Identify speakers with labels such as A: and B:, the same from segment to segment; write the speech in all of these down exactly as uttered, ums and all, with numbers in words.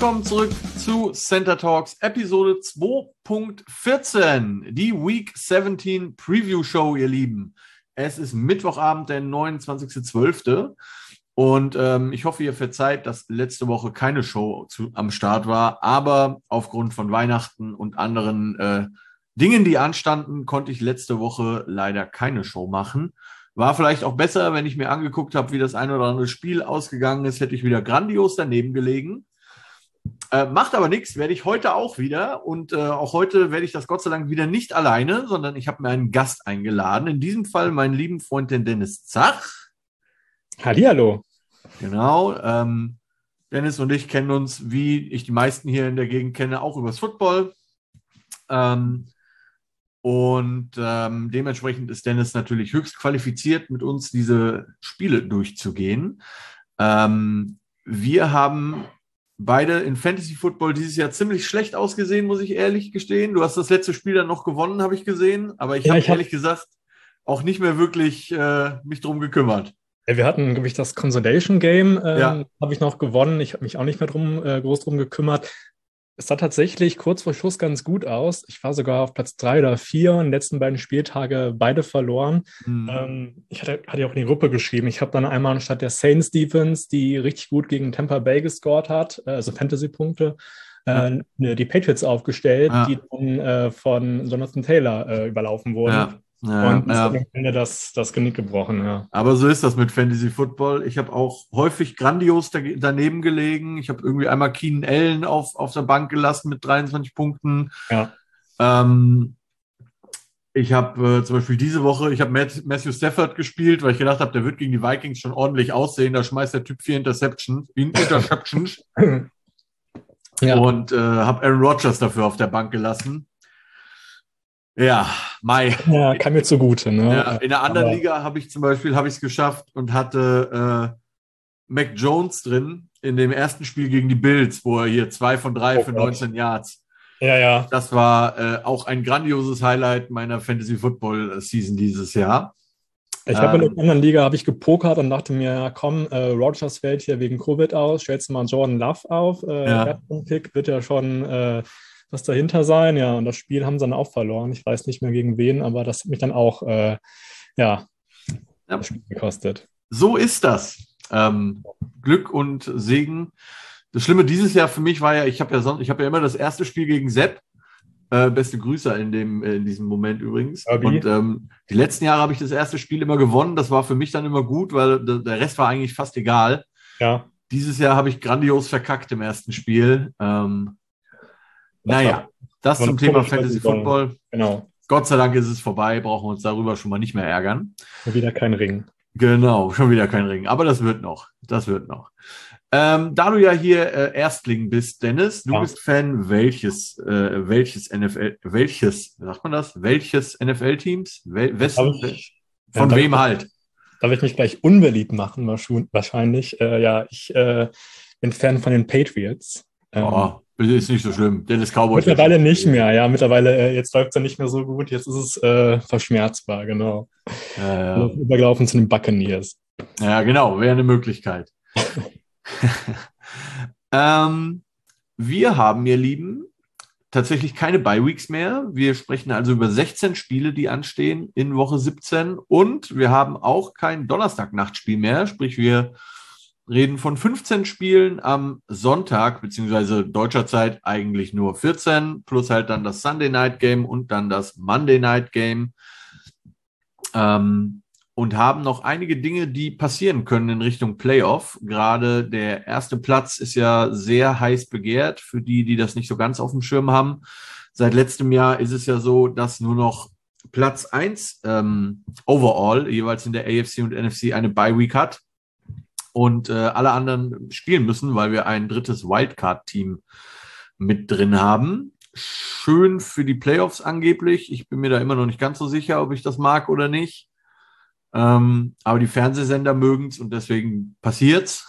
A: willkommen zurück zu Center Talks Episode zwei Punkt vierzehn, die Week siebzehn Preview Show, ihr Lieben. Es ist Mittwochabend, der neunundzwanzigster zwölfter und ähm, ich hoffe, ihr verzeiht, dass letzte Woche keine Show zu, am Start war, aber aufgrund von Weihnachten und anderen äh, Dingen, die anstanden, konnte ich letzte Woche leider keine Show machen. War vielleicht auch besser, wenn ich mir angeguckt habe, wie das ein oder andere Spiel ausgegangen ist, hätte ich wieder grandios daneben gelegen. Äh, macht aber nichts, werde ich heute auch wieder. Und äh, auch heute werde ich das Gott sei Dank wieder nicht alleine, sondern ich habe mir einen Gast eingeladen. In diesem Fall meinen lieben Freund, den Dennis Zach.
B: Hallihallo.
A: Genau. Ähm, Dennis und ich kennen uns, wie ich die meisten hier in der Gegend kenne, auch übers Football. Ähm, Und ähm, dementsprechend ist Dennis natürlich höchst qualifiziert, mit uns diese Spiele durchzugehen. Ähm, wir haben beide in Fantasy Football dieses Jahr ziemlich schlecht ausgesehen, muss ich ehrlich gestehen. Du hast das letzte Spiel dann noch gewonnen, habe ich gesehen. Aber ich ja, habe ehrlich hab... gesagt auch nicht mehr wirklich äh, mich drum gekümmert.
B: Ja, wir hatten, glaube ich, das Consolation Game, ähm, ja. habe ich noch gewonnen. Ich habe mich auch nicht mehr drum, äh, groß drum gekümmert. Es sah tatsächlich kurz vor Schluss ganz gut aus. Ich war sogar auf Platz drei oder vier und die letzten beiden Spieltage beide verloren. Mhm. Ähm, ich hatte, hatte ja auch in die Gruppe geschrieben. Ich habe dann einmal anstatt der Saints Defense, die richtig gut gegen Tampa Bay gescored hat, also Fantasy-Punkte, äh, ja. die Patriots aufgestellt, ja. die dann äh, von Jonathan Taylor äh, überlaufen wurden. Ja. Ja, und ja. am Ende das, das Genick gebrochen, ja.
A: Aber so ist das mit Fantasy Football. Ich habe auch häufig grandios da, daneben gelegen. Ich habe irgendwie einmal Keenan Allen auf, auf der Bank gelassen mit dreiundzwanzig Punkten.
B: Ja.
A: Ähm, ich habe äh, zum Beispiel diese Woche, ich habe Matthew Stafford gespielt, weil ich gedacht habe, der wird gegen die Vikings schon ordentlich aussehen. Da schmeißt der Typ vier Interceptions. Interceptions. ja. Und äh, habe Aaron Rodgers dafür auf der Bank gelassen. Ja, Mai.
B: Ja, kam mir zugute. Ne?
A: Ja, in der anderen Aber Liga habe ich zum Beispiel habe ich es geschafft und hatte äh, Mac Jones drin in dem ersten Spiel gegen die Bills, wo er hier zwei von drei oh für Gott. neunzehn Yards.
B: Ja, ja.
A: Das war äh, auch ein grandioses Highlight meiner Fantasy Football Season dieses Jahr.
B: Ich habe ähm, in der anderen Liga habe ich gepokert und dachte mir, komm, äh, Rodgers fällt hier wegen Covid aus, stellst du mal Jordan Love auf. Äh,
A: ja.
B: Pick wird ja schon äh, was dahinter sein, ja, und das Spiel haben sie dann auch verloren. Ich weiß nicht mehr gegen wen, aber das hat mich dann auch, äh, ja,
A: ja,
B: das Spiel gekostet.
A: So ist das. Ähm, Glück und Segen. Das Schlimme dieses Jahr für mich war ja, ich habe ja, son- ich hab ja immer das erste Spiel gegen Sepp. Äh, beste Grüße in, dem, äh, in diesem Moment übrigens.
B: Abi.
A: Und ähm, die letzten Jahre habe ich das erste Spiel immer gewonnen. Das war für mich dann immer gut, weil der, der Rest war eigentlich fast egal.
B: Ja.
A: Dieses Jahr habe ich grandios verkackt im ersten Spiel. Ähm, Naja, das zum Thema Fantasy Football.
B: Genau.
A: Gott sei Dank ist es vorbei, brauchen wir uns darüber schon mal nicht mehr ärgern.
B: Schon wieder kein Ring.
A: Genau, schon wieder kein Ring. Aber das wird noch. Das wird noch. Ähm, da du ja hier äh, Erstling bist, Dennis, du
B: ja.
A: bist Fan welches, äh, welches N F L, welches, sagt man das? Welches N F L-Teams? Wel- wessen,
B: ich,
A: von
B: ja,
A: wem
B: darf
A: halt?
B: Ich, darf ich mich gleich unbeliebt machen, wahrscheinlich? Äh, ja, ich äh, bin Fan von den Patriots. Ähm,
A: oh. Ist nicht so schlimm. Dennis Cowboy.
B: Mittlerweile nicht mehr, ja. Mittlerweile, äh, jetzt läuft es ja nicht mehr so gut. Jetzt ist es äh, verschmerzbar, genau.
A: Ja, ja.
B: Übergelaufen zu den Buccaneers.
A: Ja, genau. Wäre eine Möglichkeit. ähm, wir haben, ihr Lieben, tatsächlich keine Bye-Weeks mehr. Wir sprechen also über sechzehn Spiele, die anstehen in Woche siebzehn. Und wir haben auch kein Donnerstag-Nachtspiel mehr. Sprich, wir reden von fünfzehn Spielen am Sonntag, beziehungsweise deutscher Zeit eigentlich nur vierzehn, plus halt dann das Sunday Night Game und dann das Monday Night Game. Ähm, und haben noch einige Dinge, die passieren können in Richtung Playoff. Gerade der erste Platz ist ja sehr heiß begehrt für die, die das nicht so ganz auf dem Schirm haben. Seit letztem Jahr ist es ja so, dass nur noch Platz eins ähm, overall, jeweils in der A F C und N F C, eine Bye-Week hat. Und äh, alle anderen spielen müssen, weil wir ein drittes Wildcard-Team mit drin haben. Schön für die Playoffs angeblich. Ich bin mir da immer noch nicht ganz so sicher, ob ich das mag oder nicht. Ähm, aber die Fernsehsender mögen es und deswegen passiert's.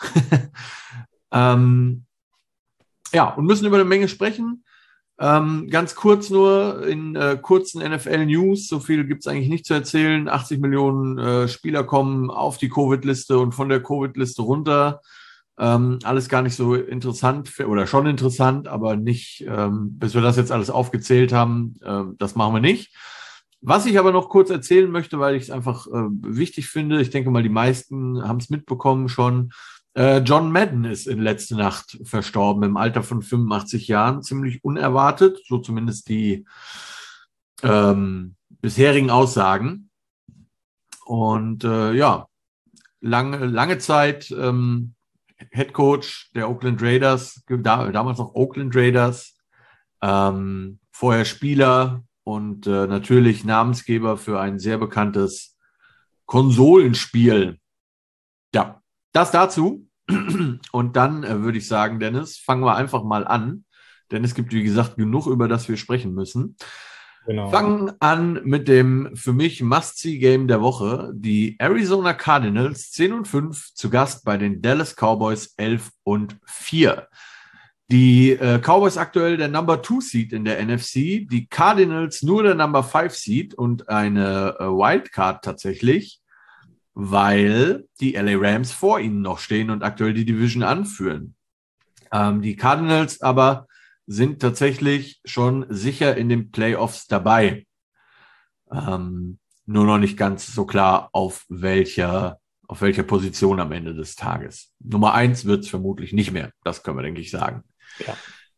A: ähm, ja, und müssen über eine Menge sprechen. Ähm, ganz kurz nur in äh, kurzen N F L-News, so viel gibt es eigentlich nicht zu erzählen. achtzig Millionen äh, Spieler kommen auf die Covid-Liste und von der Covid-Liste runter. Ähm, alles gar nicht so interessant für, oder schon interessant, aber nicht, ähm, bis wir das jetzt alles aufgezählt haben, äh, das machen wir nicht. Was ich aber noch kurz erzählen möchte, weil ich es einfach äh, wichtig finde, ich denke mal, die meisten haben es mitbekommen schon. Äh, John Madden ist in letzter Nacht verstorben, im Alter von fünfundachtzig Jahren, ziemlich unerwartet, so zumindest die ähm, bisherigen Aussagen. Und äh, ja, lange, lange Zeit ähm, Head Coach der Oakland Raiders, da, damals noch Oakland Raiders, ähm, vorher Spieler und äh, natürlich Namensgeber für ein sehr bekanntes Konsolenspiel. Ja, das dazu. Und dann äh, würde ich sagen, Dennis, fangen wir einfach mal an, denn es gibt, wie gesagt, genug, über das wir sprechen müssen.
B: Genau.
A: Fangen an mit dem für mich Must-See-Game der Woche. Die Arizona Cardinals zehn und fünf zu Gast bei den Dallas Cowboys elf und vier. Die äh, Cowboys aktuell der Number Two Seed in der N F C, die Cardinals nur der Number Five Seed und eine äh, Wildcard tatsächlich, weil die L A Rams vor ihnen noch stehen und aktuell die Division anführen. Ähm, die Cardinals aber sind tatsächlich schon sicher in den Playoffs dabei. Ähm, nur noch nicht ganz so klar, auf welcher, auf welcher Position am Ende des Tages. Nummer eins wird es vermutlich nicht mehr. Das können wir, denke ich, sagen.
B: Ja.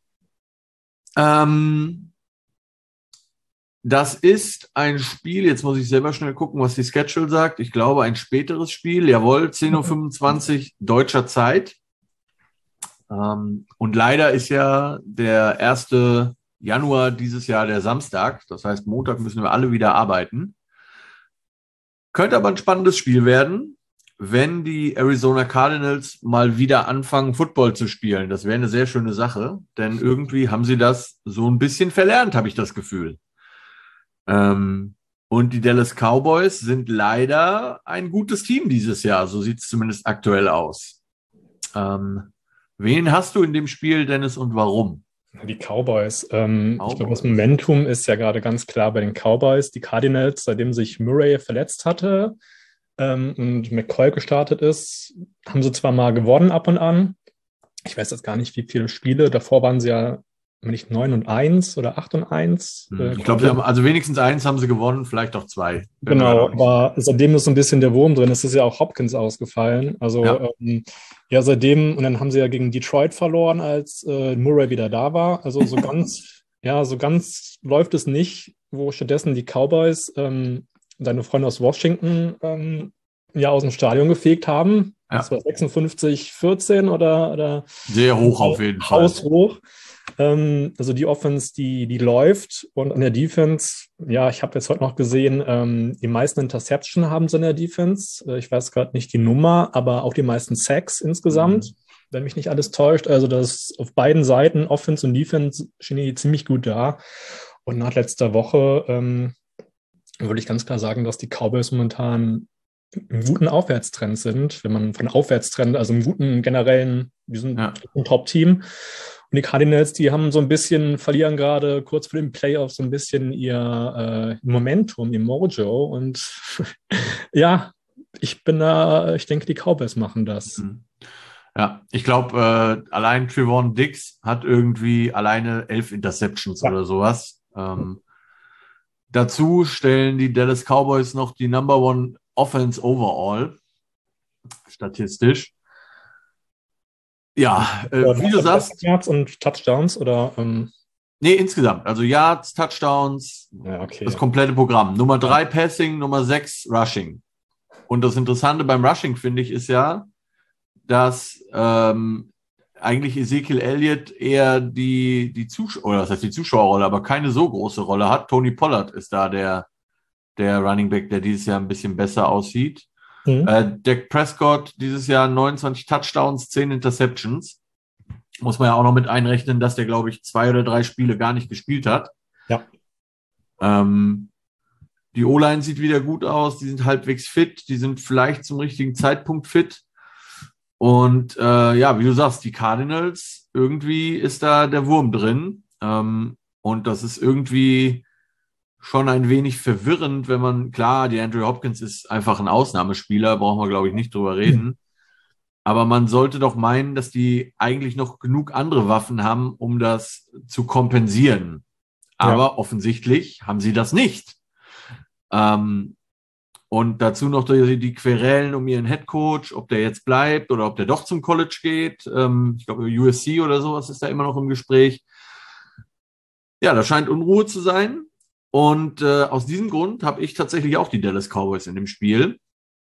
A: Ähm, das ist ein Spiel, jetzt muss ich selber schnell gucken, was die Schedule sagt. Ich glaube, ein späteres Spiel. Jawohl, zehn Uhr fünfundzwanzig deutscher Zeit. Ähm, und leider ist ja der erste Januar dieses Jahr der Samstag. Das heißt, Montag müssen wir alle wieder arbeiten. Könnte aber ein spannendes Spiel werden, wenn die Arizona Cardinals mal wieder anfangen, Football zu spielen. Das wäre eine sehr schöne Sache, denn irgendwie haben sie das so ein bisschen verlernt, habe ich das Gefühl. Ähm, und die Dallas Cowboys sind leider ein gutes Team dieses Jahr. So sieht es zumindest aktuell aus. Ähm, wen hast du in dem Spiel, Dennis, und warum?
B: Die Cowboys. Ähm,
A: Cowboys.
B: Ich glaube, das Momentum ist ja gerade ganz klar bei den Cowboys. Die Cardinals, seitdem sich Murray verletzt hatte ähm, und McCoy gestartet ist, haben sie zwar mal gewonnen ab und an. Ich weiß jetzt gar nicht, wie viele Spiele. Davor waren sie ja nicht neun und eins oder acht und eins.
A: Hm, ich glaube, sie haben also wenigstens eins haben sie gewonnen, vielleicht auch zwei.
B: Genau, aber seitdem ist so ein bisschen der Wurm drin. Es ist ja auch Hopkins ausgefallen. Also
A: Ja.
B: ähm, ja, seitdem, und dann haben sie ja gegen Detroit verloren, als äh, Murray wieder da war. Also so ganz, ja, so ganz läuft es nicht, wo stattdessen die Cowboys ähm, deine Freunde aus Washington ähm, ja aus dem Stadion gefegt haben.
A: Ja.
B: Das war sechsundfünfzig vierzehn oder, oder
A: Sehr hoch auf jeden Fall.
B: Haushoch. Ähm, also die Offense, die, die läuft, und an der Defense, ja, ich habe jetzt heute noch gesehen, ähm, die meisten Interception haben sie in der Defense. Äh, ich weiß gerade nicht die Nummer, aber auch die meisten Sacks insgesamt, mhm. wenn mich nicht alles täuscht. Also das auf beiden Seiten, Offense und Defense, stehen die ziemlich gut da. Und nach letzter Woche ähm, würde ich ganz klar sagen, dass die Cowboys momentan im guten Aufwärtstrend sind, wenn man von Aufwärtstrend, also im guten generellen, die sind
A: Ja.
B: ein Top-Team. Und die Cardinals, die haben so ein bisschen, verlieren gerade kurz vor den Playoffs so ein bisschen ihr äh, Momentum, ihr Mojo. Und ja, ich bin da, ich denke, die Cowboys machen das.
A: Ja, ich glaube, äh, allein Trevon Diggs hat irgendwie alleine elf Interceptions ja. oder sowas. Ähm, dazu stellen die Dallas Cowboys noch die Number One Offense overall, statistisch. Ja, äh, wie du sagst.
B: Yards und Touchdowns oder? Ähm
A: nee, insgesamt. Also Yards, Touchdowns,
B: ja, okay.
A: das komplette Programm. Nummer drei ja. Passing, Nummer sechs Rushing. Und das Interessante beim Rushing, finde ich, ist ja, dass ähm, eigentlich Ezekiel Elliott eher die, die Zuschauer, oder das heißt die Zuschauerrolle, aber keine so große Rolle hat. Tony Pollard ist da der, der Running Back, der dieses Jahr ein bisschen besser aussieht. Mhm. Äh, Dak Prescott dieses Jahr neunundzwanzig Touchdowns, zehn Interceptions. Muss man ja auch noch mit einrechnen, dass der, glaube ich, zwei oder drei Spiele gar nicht gespielt hat.
B: Ja.
A: Ähm, die O-Line sieht wieder gut aus, die sind halbwegs fit, die sind vielleicht zum richtigen Zeitpunkt fit. Und äh, ja, wie du sagst, die Cardinals, irgendwie ist da der Wurm drin. Ähm, und das ist irgendwie schon ein wenig verwirrend, wenn man, klar, die Andrew Hopkins ist einfach ein Ausnahmespieler, brauchen wir, glaube ich, nicht drüber reden. Aber man sollte doch meinen, dass die eigentlich noch genug andere Waffen haben, um das zu kompensieren. Aber ja. Offensichtlich haben sie das nicht. Ähm, und dazu noch die, die Querelen um ihren Headcoach, ob der jetzt bleibt oder ob der doch zum College geht. Ähm, ich glaube, U S C oder sowas ist da immer noch im Gespräch. Ja, da scheint Unruhe zu sein. Und äh, aus diesem Grund habe ich tatsächlich auch die Dallas Cowboys in dem Spiel.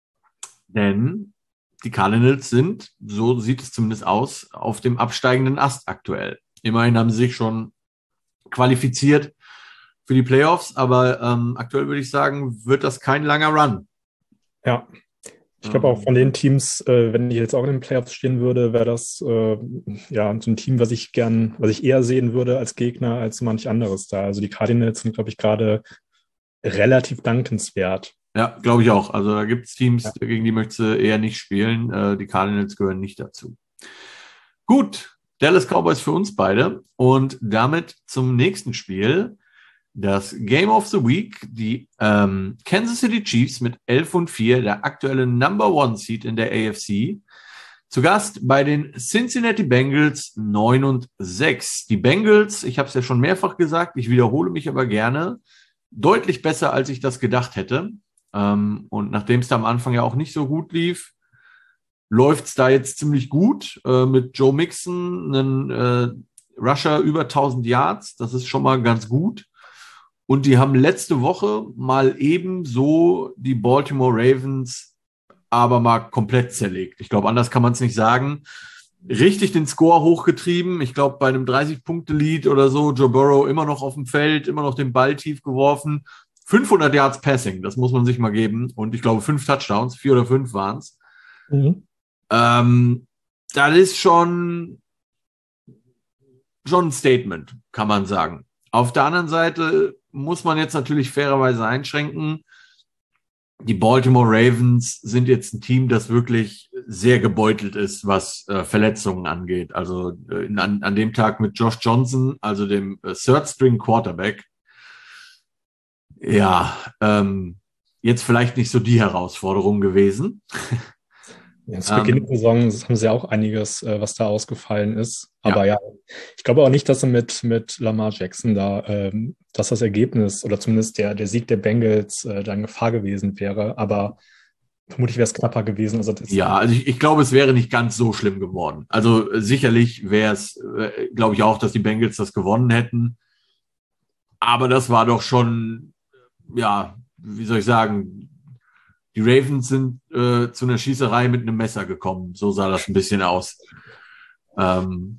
A: Denn die Cardinals sind, so sieht es zumindest aus, auf dem absteigenden Ast aktuell. Immerhin haben sie sich schon qualifiziert für die Playoffs, aber ähm, aktuell würde ich sagen, wird das kein langer Run.
B: Ja, ich glaube auch von den Teams, äh, wenn ich jetzt auch in den Playoffs stehen würde, wäre das äh, ja so ein Team, was ich gern, was ich eher sehen würde als Gegner als so manch anderes da. Also die Cardinals sind, glaube ich, gerade relativ dankenswert.
A: Ja, glaube ich auch. Also da gibt es Teams, ja. gegen die möchtest du eher nicht spielen. Äh, die Cardinals gehören nicht dazu. Gut, Dallas Cowboys für uns beide. Und damit zum nächsten Spiel. Das Game of the Week. Die ähm, Kansas City Chiefs mit elf und vier, der aktuelle Number One Seed in der A F C. Zu Gast bei den Cincinnati Bengals neun und sechs. Die Bengals, ich habe es ja schon mehrfach gesagt, ich wiederhole mich aber gerne, deutlich besser, als ich das gedacht hätte. Ähm, und nachdem es da am Anfang ja auch nicht so gut lief, läuft es da jetzt ziemlich gut äh, mit Joe Mixon, einen äh, Rusher über tausend Yards. Das ist schon mal ganz gut. Und die haben letzte Woche mal eben so die Baltimore Ravens aber mal komplett zerlegt. Ich glaube, anders kann man es nicht sagen. Richtig den Score hochgetrieben. Ich glaube, bei einem dreißig-Punkte-Lead oder so, Joe Burrow immer noch auf dem Feld, immer noch den Ball tief geworfen. fünfhundert Yards Passing, das muss man sich mal geben. Und ich glaube, fünf Touchdowns, vier oder fünf waren es. Mhm. Ähm, das ist schon, schon ein Statement, kann man sagen. Auf der anderen Seite muss man jetzt natürlich fairerweise einschränken. Die Baltimore Ravens sind jetzt ein Team, das wirklich sehr gebeutelt ist, was äh, Verletzungen angeht. Also äh, an, an dem Tag mit Josh Johnson, also dem äh, Third-String-Quarterback, ja, ähm, jetzt vielleicht nicht so die Herausforderung gewesen.
B: Ja, zu Beginn ähm, der Saison haben sie auch einiges, äh, was da ausgefallen ist. Aber ja, ja ich glaube auch nicht, dass sie mit, mit Lamar Jackson da, ähm, dass das Ergebnis oder zumindest der, der Sieg der Bengals äh, da in Gefahr gewesen wäre. Aber vermutlich wäre es knapper gewesen. Also das
A: ja, also ich, ich glaube, es wäre nicht ganz so schlimm geworden. Also äh, sicherlich wäre es, äh, glaube ich auch, dass die Bengals das gewonnen hätten. Aber das war doch schon, ja, wie soll ich sagen, die Ravens sind äh, zu einer Schießerei mit einem Messer gekommen. So sah das ein bisschen aus. Ähm,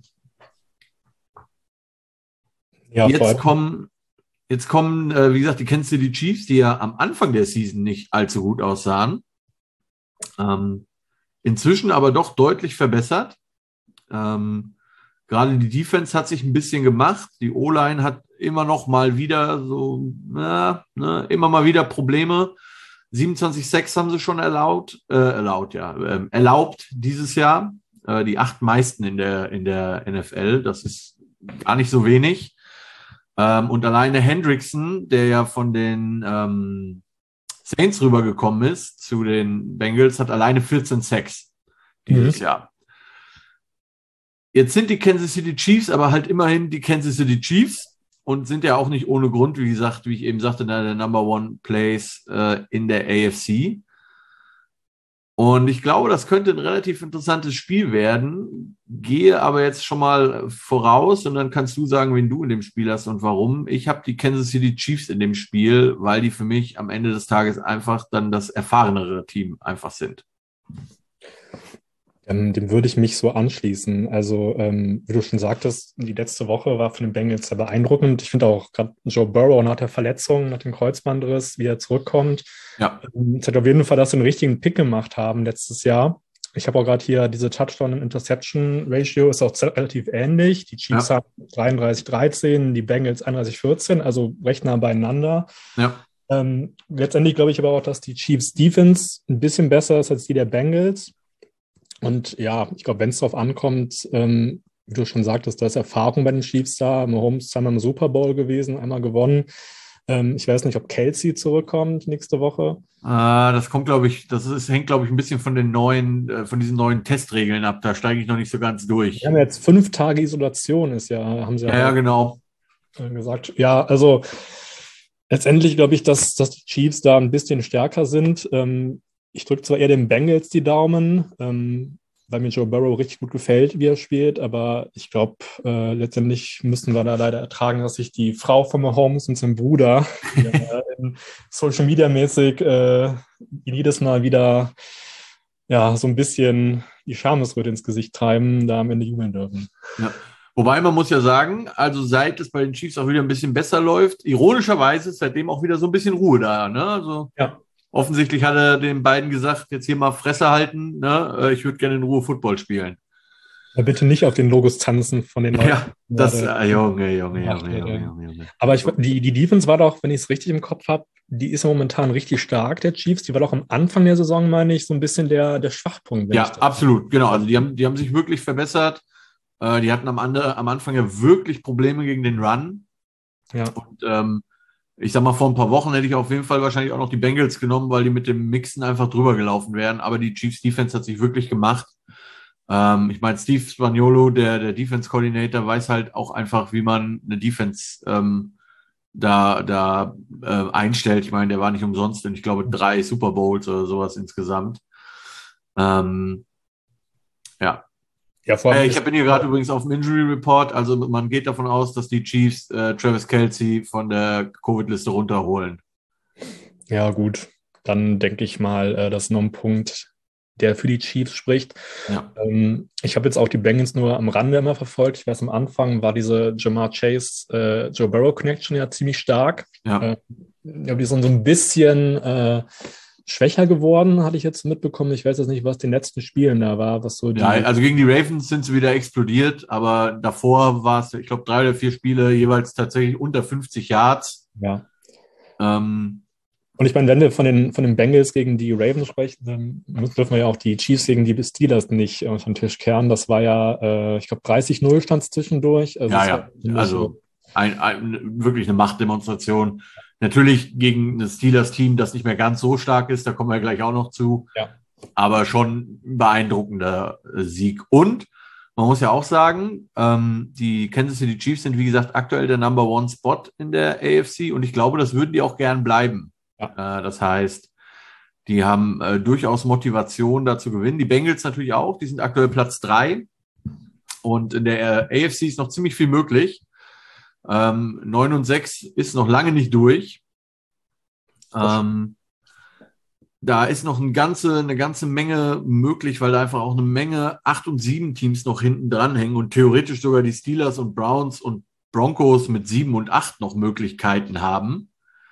A: ja, jetzt kommen, jetzt kommen äh, wie gesagt, die Kansas City Chiefs, die ja am Anfang der Season nicht allzu gut aussahen. Ähm, inzwischen aber doch deutlich verbessert. Ähm, gerade die Defense hat sich ein bisschen gemacht. Die O-Line hat immer noch mal wieder so, na, ne, immer mal wieder Probleme. siebenundzwanzig Sacks haben sie schon erlaubt, äh, erlaubt, ja, äh, erlaubt dieses Jahr. Äh, die acht meisten in der, in der N F L. Das ist gar nicht so wenig. Ähm, und alleine Hendrickson, der ja von den ähm, Saints rübergekommen ist zu den Bengals, hat alleine vierzehn Sacks dieses mhm. Jahr. Jetzt sind die Kansas City Chiefs aber halt immerhin die Kansas City Chiefs. Und sind ja auch nicht ohne Grund, wie gesagt, wie ich eben sagte, der Number One Place äh, in der A F C. Und ich glaube, das könnte ein relativ interessantes Spiel werden. Gehe aber jetzt schon mal voraus und dann kannst du sagen, wen du in dem Spiel hast und warum. Ich habe die Kansas City Chiefs in dem Spiel, weil die für mich am Ende des Tages einfach dann das erfahrenere Team einfach sind.
B: Ähm, dem würde ich mich so anschließen. Also, ähm, wie du schon sagtest, die letzte Woche war für den Bengals sehr beeindruckend. Ich finde auch gerade Joe Burrow nach der Verletzung, nach dem Kreuzbandriss, wie er zurückkommt. Ja. Ähm, es hat auf jeden Fall, dass sie einen richtigen Pick gemacht haben letztes Jahr. Ich habe auch gerade hier diese Touchdown-Interception-Ratio ist auch relativ ähnlich. Die Chiefs ja. haben dreiunddreißig dreizehn, die Bengals einunddreißig vierzehn, also recht nah beieinander. Ja. Ähm, letztendlich glaube ich aber auch, dass die Chiefs Defense ein bisschen besser ist als die der Bengals. Und ja, ich glaube, wenn es darauf ankommt, ähm, wie du schon sagtest, da ist Erfahrung bei den Chiefs da. Mahomes ist zweimal im Super Bowl gewesen, einmal gewonnen. Ähm, ich weiß nicht, ob Kelsey zurückkommt nächste Woche.
A: Ah, das kommt, glaube ich, das ist, hängt, glaube ich, ein bisschen von den neuen, äh, von diesen neuen Testregeln ab. Da steige ich noch nicht so ganz
B: Wir
A: durch.
B: haben jetzt fünf Tage Isolation, ist ja, haben sie ja
A: Ja, ja,
B: heute
A: genau.
B: gesagt. Ja, also letztendlich glaube ich, dass, dass die Chiefs da ein bisschen stärker sind. Ähm, ich drücke zwar eher den Bengals die Daumen, ähm, weil mir Joe Burrow richtig gut gefällt, wie er spielt, aber ich glaube, äh, letztendlich müssen wir da leider ertragen, dass sich die Frau von Mahomes und sein Bruder ja, in Social Media mäßig äh, jedes Mal wieder ja, so ein bisschen die Schamesröte ins Gesicht treiben, da am Ende jubeln dürfen.
A: Ja. Wobei man muss ja sagen, also seit es bei den Chiefs auch wieder ein bisschen besser läuft, ironischerweise ist seitdem auch wieder so ein bisschen Ruhe da. Ne? Also
B: Ja.
A: offensichtlich hat er den beiden gesagt, jetzt hier mal Fresse halten, ne? Äh, Ich würde gerne in Ruhe Football spielen.
B: Aber bitte nicht auf den Logos tanzen von den Leuten.
A: Ja, das, äh, Junge, Junge, Junge, Junge, Junge, Junge.
B: Aber ich, die, die Defense war doch, wenn ich es richtig im Kopf habe, die ist ja momentan richtig stark, der Chiefs. Die war doch am Anfang der Saison, meine ich, so ein bisschen der, der Schwachpunkt. wenn
A: Ja,
B: ich das-
A: absolut, genau. Also die haben, die haben sich wirklich verbessert. Äh, Die hatten am, Ande, am Anfang ja wirklich Probleme gegen den Run.
B: Ja.
A: Und ähm, ich sag mal, vor ein paar Wochen hätte ich auf jeden Fall wahrscheinlich auch noch die Bengals genommen, weil die mit dem Mixen einfach drüber gelaufen wären. Aber die Chiefs Defense hat sich wirklich gemacht. Ähm, ich meine, Steve Spagnuolo, der, der Defense Coordinator, weiß halt auch einfach, wie man eine Defense ähm, da, da äh, einstellt. Ich meine, der war nicht umsonst in, ich glaube, drei Super Bowls oder sowas insgesamt. Ähm, ja.
B: Ja, vor allem
A: Äh, ich bin hier gerade übrigens auf dem Injury Report. Also man geht davon aus, dass die Chiefs äh, Travis Kelce von der Covid-Liste runterholen.
B: Ja, gut. Dann denke ich mal, äh, das ist noch ein Punkt, der für die Chiefs spricht.
A: Ja.
B: Ähm, ich habe jetzt auch die Bengals nur am Rande immer verfolgt. Ich weiß, am Anfang war diese Jamar Chase, äh, Joe Burrow Connection ja ziemlich stark.
A: Ja.
B: Äh, ja, die sind so ein bisschen äh, schwächer geworden, hatte ich jetzt mitbekommen. Ich weiß jetzt nicht, was den letzten Spielen da war, was so die.
A: Ja, also gegen die Ravens sind sie wieder explodiert, aber davor war es, ich glaube, drei oder vier Spiele jeweils tatsächlich unter fünfzig Yards.
B: Ja.
A: Ähm,
B: Und ich meine, wenn wir von den, von den Bengals gegen die Ravens sprechen, dann müssen- dürfen wir ja auch die Chiefs gegen die Steelers nicht äh, unter den Tisch kehren. Das war ja, äh, ich glaube, dreißig null stand es zwischendurch. Also
A: ja,
B: es
A: ja,
B: war nicht
A: also
B: so-
A: ein, ein, wirklich eine Machtdemonstration. Natürlich gegen ein Steelers-Team, das nicht mehr ganz so stark ist, da kommen wir gleich auch noch zu.
B: Ja.
A: Aber schon ein beeindruckender äh, Sieg. Und man muss ja auch sagen, ähm, die Kansas City Chiefs sind, wie gesagt, aktuell der Number One Spot in der A F C und ich glaube, das würden die auch gern bleiben.
B: Ja.
A: Äh, das heißt, die haben äh, durchaus Motivation, da zu gewinnen. Die Bengals natürlich auch, die sind aktuell Platz drei und in der A F C ist noch ziemlich viel möglich. Ähm, neun und sechs ist noch lange nicht durch. Ähm, Da ist noch eine ganze, eine ganze Menge möglich, weil da einfach auch eine Menge acht und sieben Teams noch hinten dran hängen und theoretisch sogar die Steelers und Browns und Broncos mit sieben und acht noch Möglichkeiten haben.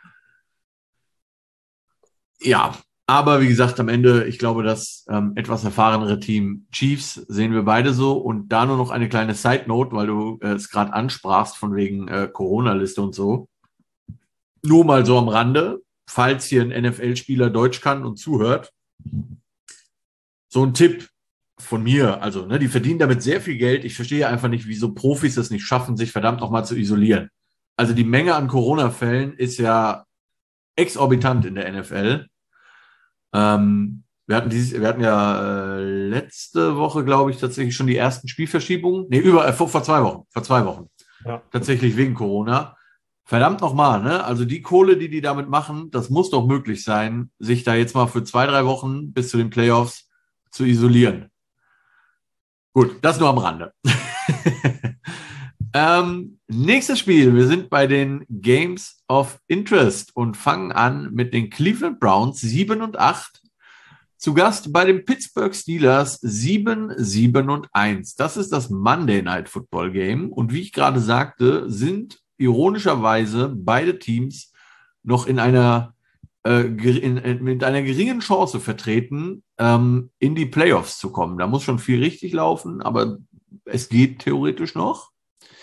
A: Ja, aber wie gesagt, am Ende, ich glaube, das ähm, etwas erfahrenere Team Chiefs sehen wir beide so. Und da nur noch eine kleine Side-Note, weil du äh, es gerade ansprachst von wegen äh, Corona-Liste und so. Nur mal so am Rande, falls hier ein N F L-Spieler Deutsch kann und zuhört. So ein Tipp von mir, also ne, die verdienen damit sehr viel Geld. Ich verstehe einfach nicht, wieso Profis es nicht schaffen, sich verdammt nochmal zu isolieren. Also die Menge an Corona-Fällen ist ja exorbitant in der N F L. Ähm, wir hatten dieses, wir hatten ja äh, letzte Woche, glaube ich, tatsächlich schon die ersten Spielverschiebungen. Nee, über, äh, vor, vor zwei Wochen. Vor zwei Wochen.
B: Ja.
A: Tatsächlich wegen Corona. Verdammt nochmal, ne? Also die Kohle, die die damit machen, das muss doch möglich sein, sich da jetzt mal für zwei, drei Wochen bis zu den Playoffs zu isolieren. Gut, das nur am Rande. ähm, nächstes Spiel. Wir sind bei den Games of Interest und fangen an mit den Cleveland Browns sieben und acht. Zu Gast bei den Pittsburgh Steelers sieben, sieben und eins. Das ist das Monday Night Football Game. Und wie ich gerade sagte, sind ironischerweise beide Teams noch in einer, äh, in, in, mit einer geringen Chance vertreten, ähm, in die Playoffs zu kommen. Da muss schon viel richtig laufen, aber es geht theoretisch noch.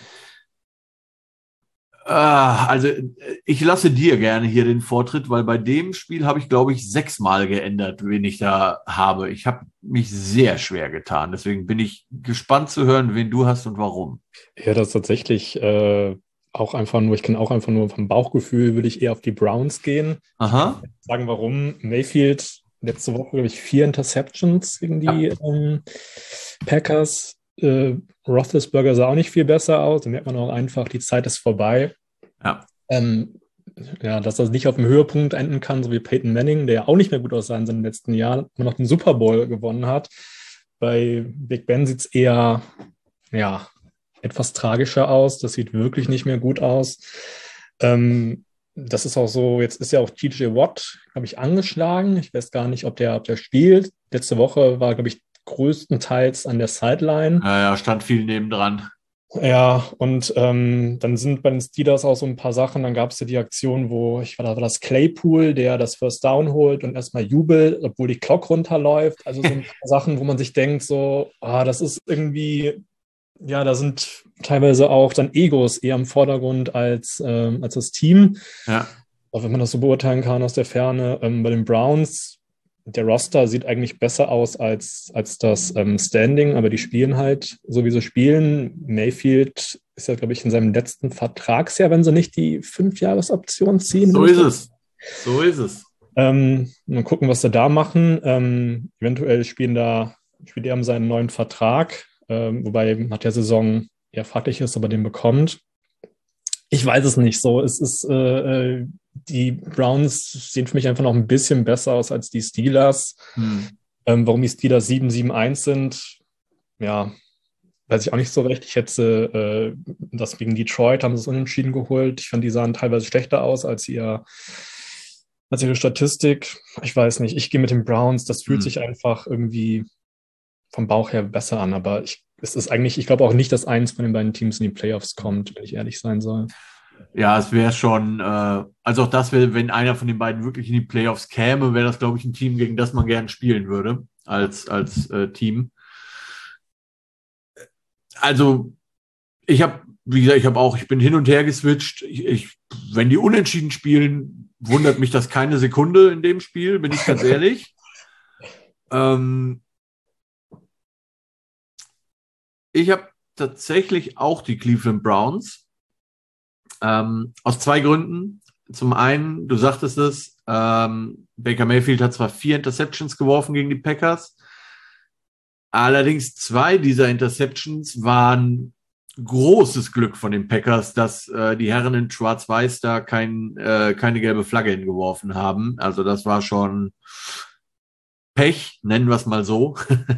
A: Äh, also ich lasse dir gerne hier den Vortritt, weil bei dem Spiel habe ich, glaube ich, sechsmal geändert, wen ich da habe. Ich habe mich sehr schwer getan. Deswegen bin ich gespannt zu hören, wen du hast und warum.
B: Ja, das ist tatsächlich äh, auch einfach nur, ich kann auch einfach nur vom Bauchgefühl, würde ich eher auf die Browns gehen.
A: Aha.
B: Ich kann sagen, warum. Mayfield letzte Woche, glaube ich, vier Interceptions gegen die
A: Ja.
B: ähm, Packers. Äh, Roethlisberger sah auch nicht viel besser aus. Da merkt man auch einfach, die Zeit ist vorbei.
A: Ja.
B: Ähm, ja, dass das nicht auf dem Höhepunkt enden kann, so wie Peyton Manning, der ja auch nicht mehr gut aussah in seinen letzten Jahren, immer noch den Super Bowl gewonnen hat. Bei Big Ben sieht es eher, ja, etwas tragischer aus. Das sieht wirklich nicht mehr gut aus. Ähm, das ist auch so, jetzt ist ja auch T J Watt, glaube ich, angeschlagen. Ich weiß gar nicht, ob der, ob der spielt. Letzte Woche war, glaube ich, größtenteils an der Sideline.
A: Ja, ja, stand viel nebendran.
B: Ja, und ähm, dann sind bei den Steelers auch so ein paar Sachen. Dann gab es ja die Aktion, wo, ich war da war das Claypool, der das First Down holt und erstmal jubelt, obwohl die Clock runterläuft. Also so ein paar Sachen, wo man sich denkt, so, ah, das ist irgendwie, ja, da sind teilweise auch dann Egos eher im Vordergrund als, ähm, als das Team.
A: Ja.
B: Auch wenn man das so beurteilen kann aus der Ferne. Ähm, bei den Browns, der Roster sieht eigentlich besser aus als, als das ähm, Standing, aber die spielen halt so, wie sie spielen. Mayfield ist ja, glaube ich, in seinem letzten Vertragsjahr, wenn sie nicht die Fünfjahresoption ziehen.
A: So ist es. So ist es.
B: Ähm, mal gucken, was sie da machen. Ähm, eventuell spielen da, spielt er um seinen neuen Vertrag, ähm, wobei nach der Saison eher fraglich ist, ob er den bekommt. Ich weiß es nicht so. Es ist, äh, die Browns sehen für mich einfach noch ein bisschen besser aus als die Steelers.
A: Hm.
B: Ähm, warum die Steelers sieben sieben eins sind, ja, weiß ich auch nicht so recht. Ich hätte äh, das gegen Detroit, haben sie es unentschieden geholt. Ich fand, die sahen teilweise schlechter aus als ihr, als ihre Statistik. Ich weiß nicht. Ich gehe mit den Browns. Das fühlt
A: Hm.
B: sich einfach irgendwie vom Bauch her besser an. Aber ich, es ist eigentlich, ich glaube auch nicht, dass eins von den beiden Teams in die Playoffs kommt, wenn ich ehrlich sein soll.
A: Ja, es wäre schon, äh, also auch das wäre, wenn einer von den beiden wirklich in die Playoffs käme, wäre das, glaube ich, ein Team, gegen das man gern spielen würde, als, als äh, Team. Also, ich habe, wie gesagt, ich habe auch, ich bin hin und her geswitcht. Ich, ich, wenn die unentschieden spielen, wundert mich das keine Sekunde in dem Spiel, bin ich ganz ehrlich. ähm, ich habe tatsächlich auch die Cleveland Browns. Ähm, aus zwei Gründen. Zum einen, du sagtest es, ähm, Baker Mayfield hat zwar vier Interceptions geworfen gegen die Packers, allerdings zwei dieser Interceptions waren großes Glück von den Packers, dass äh, die Herren in Schwarz-Weiß da kein, äh, keine gelbe Flagge hingeworfen haben. Also das war schon Pech, nennen wir es mal so.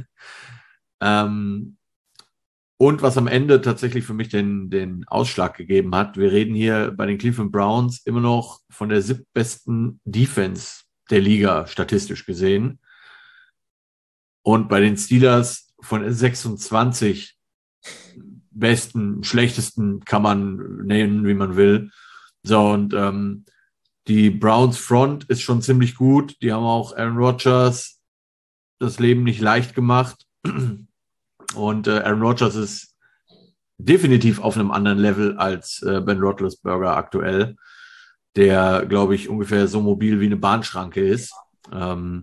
A: ähm, Und was am Ende tatsächlich für mich den, den Ausschlag gegeben hat, wir reden hier bei den Cleveland Browns immer noch von der siebtbesten Defense der Liga, statistisch gesehen. Und bei den Steelers von der sechsundzwanzig besten, schlechtesten, kann man nennen, wie man will. So, und ähm, die Browns Front ist schon ziemlich gut. Die haben auch Aaron Rodgers das Leben nicht leicht gemacht. Und äh, Aaron Rodgers ist definitiv auf einem anderen Level als äh, Ben Roethlisberger aktuell, der, glaube ich, ungefähr so mobil wie eine Bahnschranke ist. Ähm,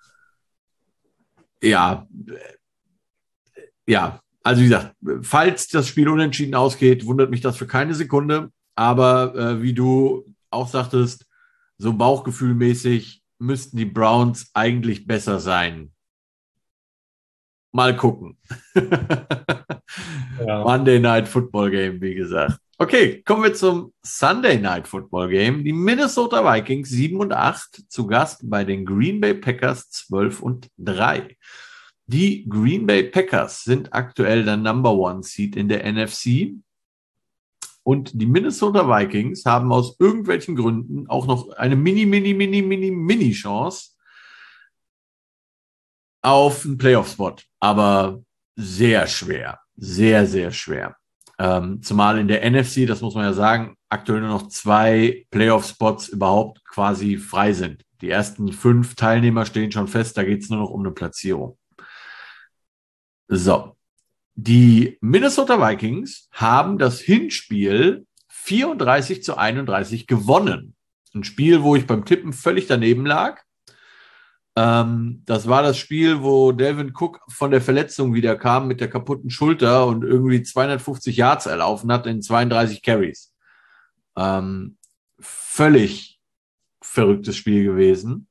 A: ja, äh, ja, also wie gesagt, falls das Spiel unentschieden ausgeht, wundert mich das für keine Sekunde. Aber äh, wie du auch sagtest, so bauchgefühlmäßig müssten die Browns eigentlich besser sein. Mal gucken. Ja. Monday Night Football Game, wie gesagt. Okay, kommen wir zum Sunday Night Football Game. Die Minnesota Vikings sieben und acht zu Gast bei den Green Bay Packers zwölf und drei. Die Green Bay Packers sind aktuell der Number One Seed in der N F C. Und die Minnesota Vikings haben aus irgendwelchen Gründen auch noch eine mini, mini, mini, mini, mini Chance auf einen Playoff-Spot. Aber sehr schwer. Sehr, sehr schwer. Ähm, zumal in der N F C, das muss man ja sagen, aktuell nur noch zwei Playoff-Spots überhaupt quasi frei sind. Die ersten fünf Teilnehmer stehen schon fest, da geht es nur noch um eine Platzierung. So. Die Minnesota Vikings haben das Hinspiel vierunddreißig zu einunddreißig gewonnen. Ein Spiel, wo ich beim Tippen völlig daneben lag. Ähm, das war das Spiel, wo Dalvin Cook von der Verletzung wieder kam mit der kaputten Schulter und irgendwie zweihundertfünfzig Yards erlaufen hat in zweiunddreißig Carries. Ähm, völlig verrücktes Spiel gewesen.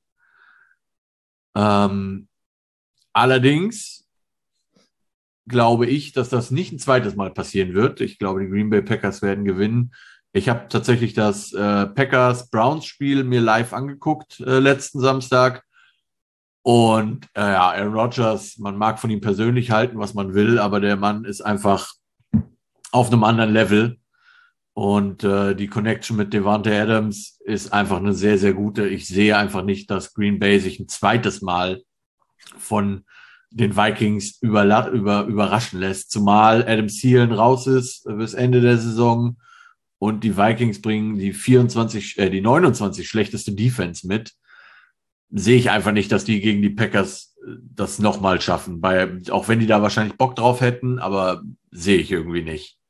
A: Ähm, allerdings glaube ich, dass das nicht ein zweites Mal passieren wird. Ich glaube, die Green Bay Packers werden gewinnen. Ich habe tatsächlich das äh, Packers-Browns-Spiel mir live angeguckt äh, letzten Samstag. Und äh, ja, Aaron Rodgers, man mag von ihm persönlich halten, was man will, aber der Mann ist einfach auf einem anderen Level. Und äh, die Connection mit Davante Adams ist einfach eine sehr, sehr gute. Ich sehe einfach nicht, dass Green Bay sich ein zweites Mal von den Vikings über, über, überraschen lässt. Zumal Adam Thielen raus ist bis Ende der Saison und die Vikings bringen die vierundzwanzig, äh, die neunundzwanzig schlechteste Defense mit. Sehe ich einfach nicht, dass die gegen die Packers das nochmal schaffen. Bei, auch wenn die da wahrscheinlich Bock drauf hätten, aber sehe ich irgendwie nicht.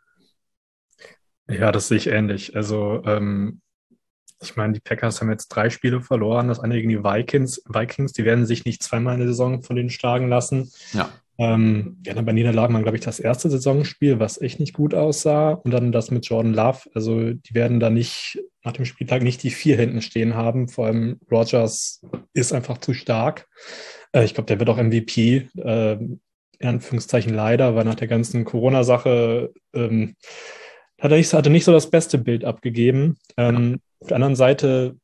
B: Ja, das sehe ich ähnlich. Also, ähm, ich meine, die Packers haben jetzt drei Spiele verloren. Das eine gegen die Vikings. Vikings, die werden sich nicht zweimal in der Saison von denen schlagen lassen.
A: Ja.
B: Ähm, ja, dann bei Niederlagen waren, glaube ich, das erste Saisonspiel, was echt nicht gut aussah. Und dann das mit Jordan Love. Also, die werden da nicht nach dem Spieltag nicht die vier hinten stehen haben. Vor allem Rodgers ist einfach zu stark. Äh, ich glaube, der wird auch M V P. Äh, in Anführungszeichen leider, weil nach der ganzen Corona-Sache ähm, hat er nicht, hatte nicht so das beste Bild abgegeben. Ähm, auf der anderen Seite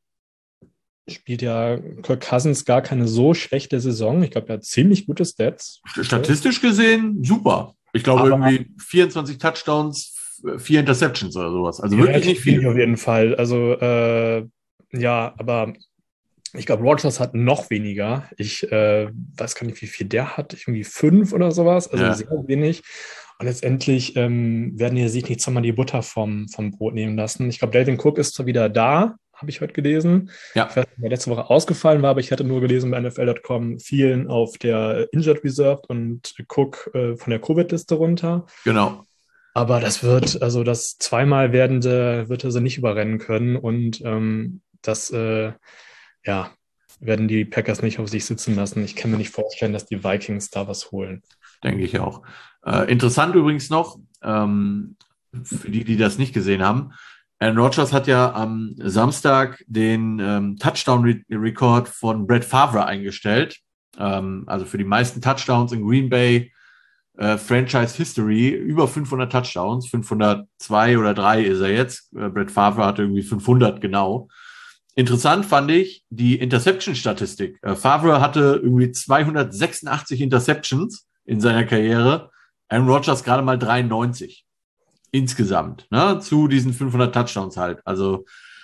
B: spielt ja Kirk Cousins gar keine so schlechte Saison. Ich glaube, er hat ziemlich gute Stats.
A: Statistisch gesehen super. Ich glaube, aber irgendwie vierundzwanzig Touchdowns, vier Interceptions oder sowas. Also wirklich nicht viel.
B: Auf jeden Fall. Also, äh, ja, aber ich glaube, Rodgers hat noch weniger. Ich äh, weiß gar nicht, wie viel der hat. Irgendwie fünf oder sowas. Also ja. Sehr wenig. Und letztendlich ähm, werden die sich nicht zweimal die Butter vom, vom Brot nehmen lassen. Ich glaube, Dalvin Cook ist zwar wieder da, habe ich heute gelesen.
A: Ja.
B: Ich weiß nicht, wer letzte Woche ausgefallen war, aber ich hatte nur gelesen bei N F L Punkt com, vielen auf der Injured Reserve und Cook äh, von der Covid-Liste runter.
A: Genau.
B: Aber das wird, also das zweimal werdende, wird er sie nicht überrennen können. Und ähm, das, äh, ja, werden die Packers nicht auf sich sitzen lassen. Ich kann mir nicht vorstellen, dass die Vikings da was holen.
A: Denke ich auch. Äh, interessant übrigens noch, ähm, für die, die das nicht gesehen haben, Aaron Rodgers hat ja am Samstag den ähm, Touchdown-Rekord von Brett Favre eingestellt. Ähm, also für die meisten Touchdowns in Green Bay äh, Franchise History, über fünfhundert Touchdowns, fünfhundertzwei oder drei ist er jetzt. Äh, Brett Favre hatte irgendwie fünfhundert genau. Interessant fand ich die Interception-Statistik. Äh, Favre hatte irgendwie zweihundertsechsundachtzig Interceptions in seiner Karriere. Aaron Rodgers gerade mal dreiundneunzig insgesamt, ne, zu diesen fünfhundert Touchdowns halt. Also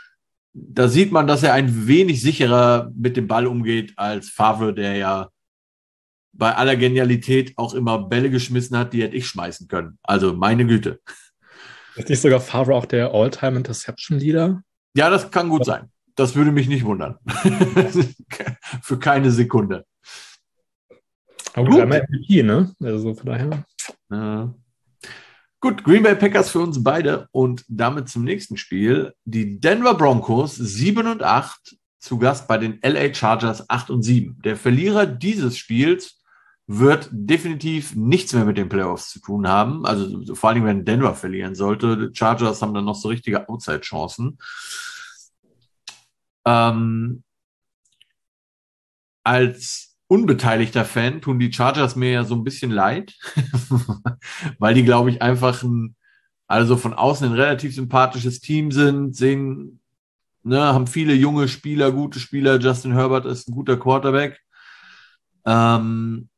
A: da sieht man, dass er ein wenig sicherer mit dem Ball umgeht als Favre, der ja bei aller Genialität auch immer Bälle geschmissen hat, die hätte ich schmeißen können. Also meine Güte.
B: Ist nicht sogar Favre auch der All-Time-Interception-Leader?
A: Ja, das kann gut sein. Das würde mich nicht wundern. Für keine Sekunde.
B: Aber gut, einmal M V P, ne? Also von daher.
A: Äh, gut, Green Bay Packers für uns beide und damit zum nächsten Spiel. Die Denver Broncos sieben und acht zu Gast bei den L A Chargers acht und sieben. Der Verlierer dieses Spiels wird definitiv nichts mehr mit den Playoffs zu tun haben. Also vor allem, wenn Denver verlieren sollte. Die Chargers haben dann noch so richtige Outside-Chancen. Ähm, als unbeteiligter Fan tun die Chargers mir ja so ein bisschen leid, weil die, glaube ich, einfach ein, also von außen ein relativ sympathisches Team sind, sehen, ne, haben viele junge Spieler, gute Spieler. Justin Herbert ist ein guter Quarterback. Ähm,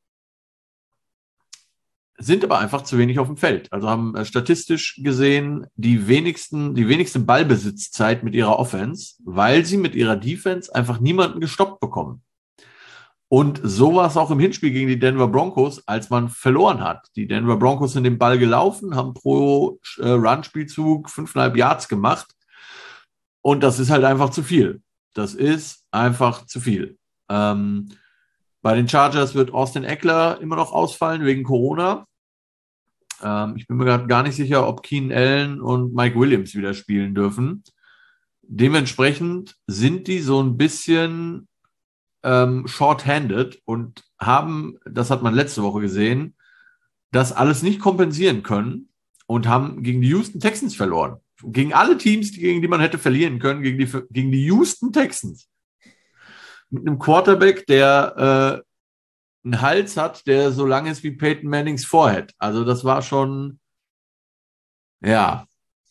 A: sind aber einfach zu wenig auf dem Feld. Also haben äh, statistisch gesehen die wenigsten, die wenigste Ballbesitzzeit mit ihrer Offense, weil sie mit ihrer Defense einfach niemanden gestoppt bekommen. Und so war es auch im Hinspiel gegen die Denver Broncos, als man verloren hat. Die Denver Broncos sind den Ball gelaufen, haben pro äh, Run-Spielzug fünfeinhalb Yards gemacht. Und das ist halt einfach zu viel. Das ist einfach zu viel. Ähm, bei den Chargers wird Austin Eckler immer noch ausfallen wegen Corona. Ähm, ich bin mir gerade gar nicht sicher, ob Keenan Allen und Mike Williams wieder spielen dürfen. Dementsprechend sind die so ein bisschen ähm, short-handed und haben, das hat man letzte Woche gesehen, das alles nicht kompensieren können und haben gegen die Houston Texans verloren. gegen alle Teams, gegen die man hätte verlieren können, gegen die, gegen die Houston Texans. Mit einem Quarterback, der äh, einen Hals hat, der so lang ist wie Peyton Mannings Forehead. Also das war schon, ja.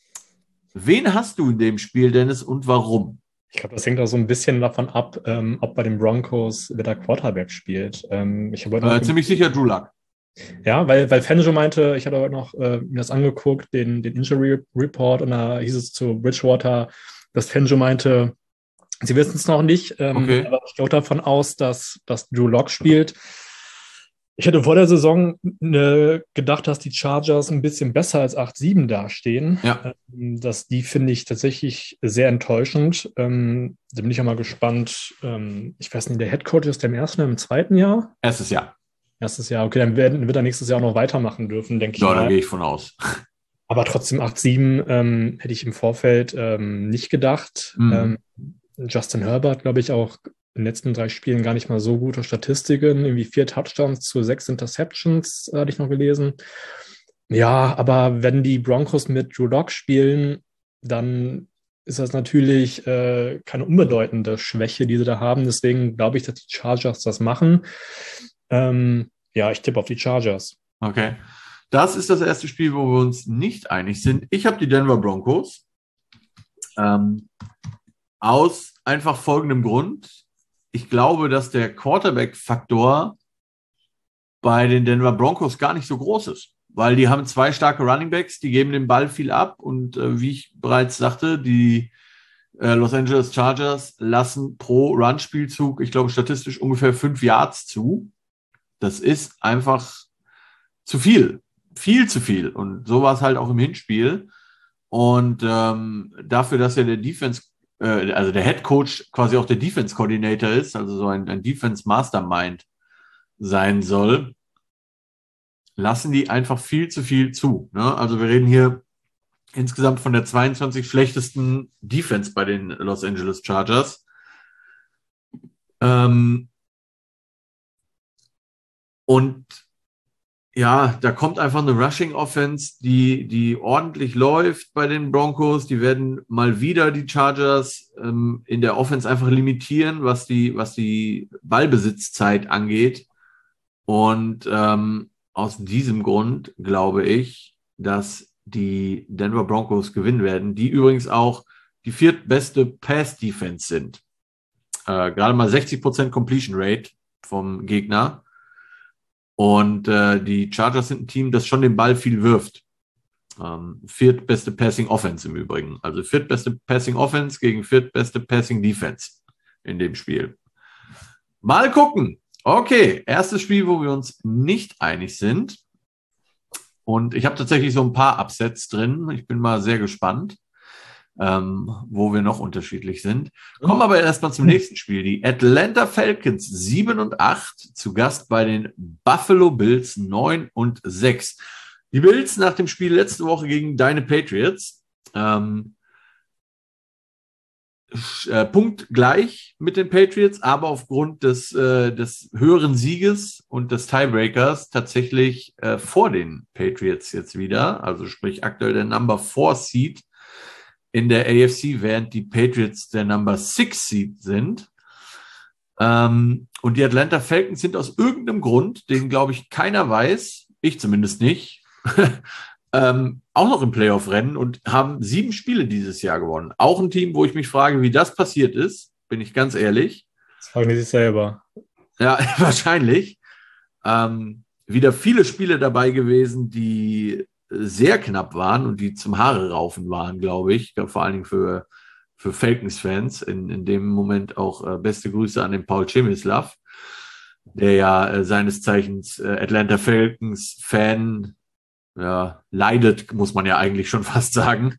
A: Wen hast du in dem Spiel, Dennis, und warum?
B: Ich glaube, das hängt auch so ein bisschen davon ab, ähm, ob bei den Broncos wer der Quarterback spielt. Ähm, ich habe
A: äh, ziemlich sicher Drew Luck.
B: Ja, weil, weil Fangio meinte, ich hatte heute noch äh, mir das angeguckt, den, den Injury Report, und da hieß es zu Bridgewater, dass Fangio meinte, sie wissen es noch nicht, ähm,
A: okay.
B: aber ich gehe davon aus, dass, dass Drew Lock spielt. Ich hätte vor der Saison ne, gedacht, dass die Chargers ein bisschen besser als acht sieben dastehen.
A: Ja.
B: Ähm, das, die finde ich tatsächlich sehr enttäuschend. Ähm, da bin ich auch mal gespannt. Ähm, ich weiß nicht, der Headcoach ist der im ersten oder im zweiten Jahr?
A: Erstes Jahr.
B: Erstes Jahr, okay, dann werden, wird er nächstes Jahr auch noch weitermachen dürfen, denke ich
A: ja,
B: mal.
A: Da gehe ich von aus.
B: Aber trotzdem acht sieben ähm, hätte ich im Vorfeld ähm, nicht gedacht.
A: Mhm.
B: Ähm, Justin Herbert, glaube ich, auch in den letzten drei Spielen gar nicht mal so gute Statistiken. Irgendwie vier Touchdowns zu sechs Interceptions, äh, hatte ich noch gelesen. Ja, aber wenn die Broncos mit Drew Lock spielen, dann ist das natürlich äh, keine unbedeutende Schwäche, die sie da haben. Deswegen glaube ich, dass die Chargers das machen. Ähm, ja, ich tippe auf die Chargers.
A: Okay. Das ist das erste Spiel, wo wir uns nicht einig sind. Ich habe die Denver Broncos. Ähm, aus einfach folgendem Grund. Ich glaube, dass der Quarterback-Faktor bei den Denver Broncos gar nicht so groß ist, weil die haben zwei starke Runningbacks, die geben den Ball viel ab und äh, wie ich bereits sagte, die äh, Los Angeles Chargers lassen pro Run-Spielzug, ich glaube statistisch ungefähr fünf Yards zu. Das ist einfach zu viel, viel zu viel, und so war es halt auch im Hinspiel. Und ähm, dafür, dass ja der Defense, äh, also der Head Coach quasi auch der Defense Coordinator ist, also so ein, ein Defense Mastermind sein soll, lassen die einfach viel zu viel zu. Ne? Also wir reden hier insgesamt von der zweiundzwanzig schlechtesten Defense bei den Los Angeles Chargers. Ähm, und ja, da kommt einfach eine Rushing Offense, die, die ordentlich läuft bei den Broncos. Die werden mal wieder die Chargers ähm, in der Offense einfach limitieren, was die, was die Ballbesitzzeit angeht. Und ähm, aus diesem Grund glaube ich, dass die Denver Broncos gewinnen werden, die übrigens auch die viertbeste Pass-Defense sind. Äh, gerade mal sechzig Prozent Completion Rate vom Gegner. Und äh, die Chargers sind ein Team, das schon den Ball viel wirft. Ähm, viertbeste Passing Offense im Übrigen. Also viertbeste Passing Offense gegen viertbeste Passing Defense in dem Spiel. Mal gucken. Okay, erstes Spiel, wo wir uns nicht einig sind. Und ich habe tatsächlich so ein paar Upsets drin. Ich bin mal sehr gespannt, ähm, wo wir noch unterschiedlich sind. Kommen aber erstmal zum nächsten Spiel. Die Atlanta Falcons sieben und acht zu Gast bei den Buffalo Bills neun und sechs. Die Bills nach dem Spiel letzte Woche gegen deine Patriots ähm, äh, punktgleich mit den Patriots, aber aufgrund des, äh, des höheren Sieges und des Tiebreakers tatsächlich äh, vor den Patriots jetzt wieder. Also sprich aktuell der Number four Seed in der A F C, während die Patriots der Number six Seed sind. Ähm, und die Atlanta Falcons sind aus irgendeinem Grund, den glaube ich keiner weiß, ich zumindest nicht, ähm, auch noch im Playoff-Rennen und haben sieben Spiele dieses Jahr gewonnen. Auch ein Team, wo ich mich frage, wie das passiert ist, bin ich ganz ehrlich.
B: Das fragen die sich selber.
A: Ja, wahrscheinlich. Ähm, wieder viele Spiele dabei gewesen, die sehr knapp waren und die zum Haare raufen waren, glaube ich. Vor allen Dingen für, für Falcons-Fans. In, in dem Moment auch äh, beste Grüße an den Paul Chemislav, der ja äh, seines Zeichens äh, Atlanta Falcons-Fan ja, leidet, muss man ja eigentlich schon fast sagen.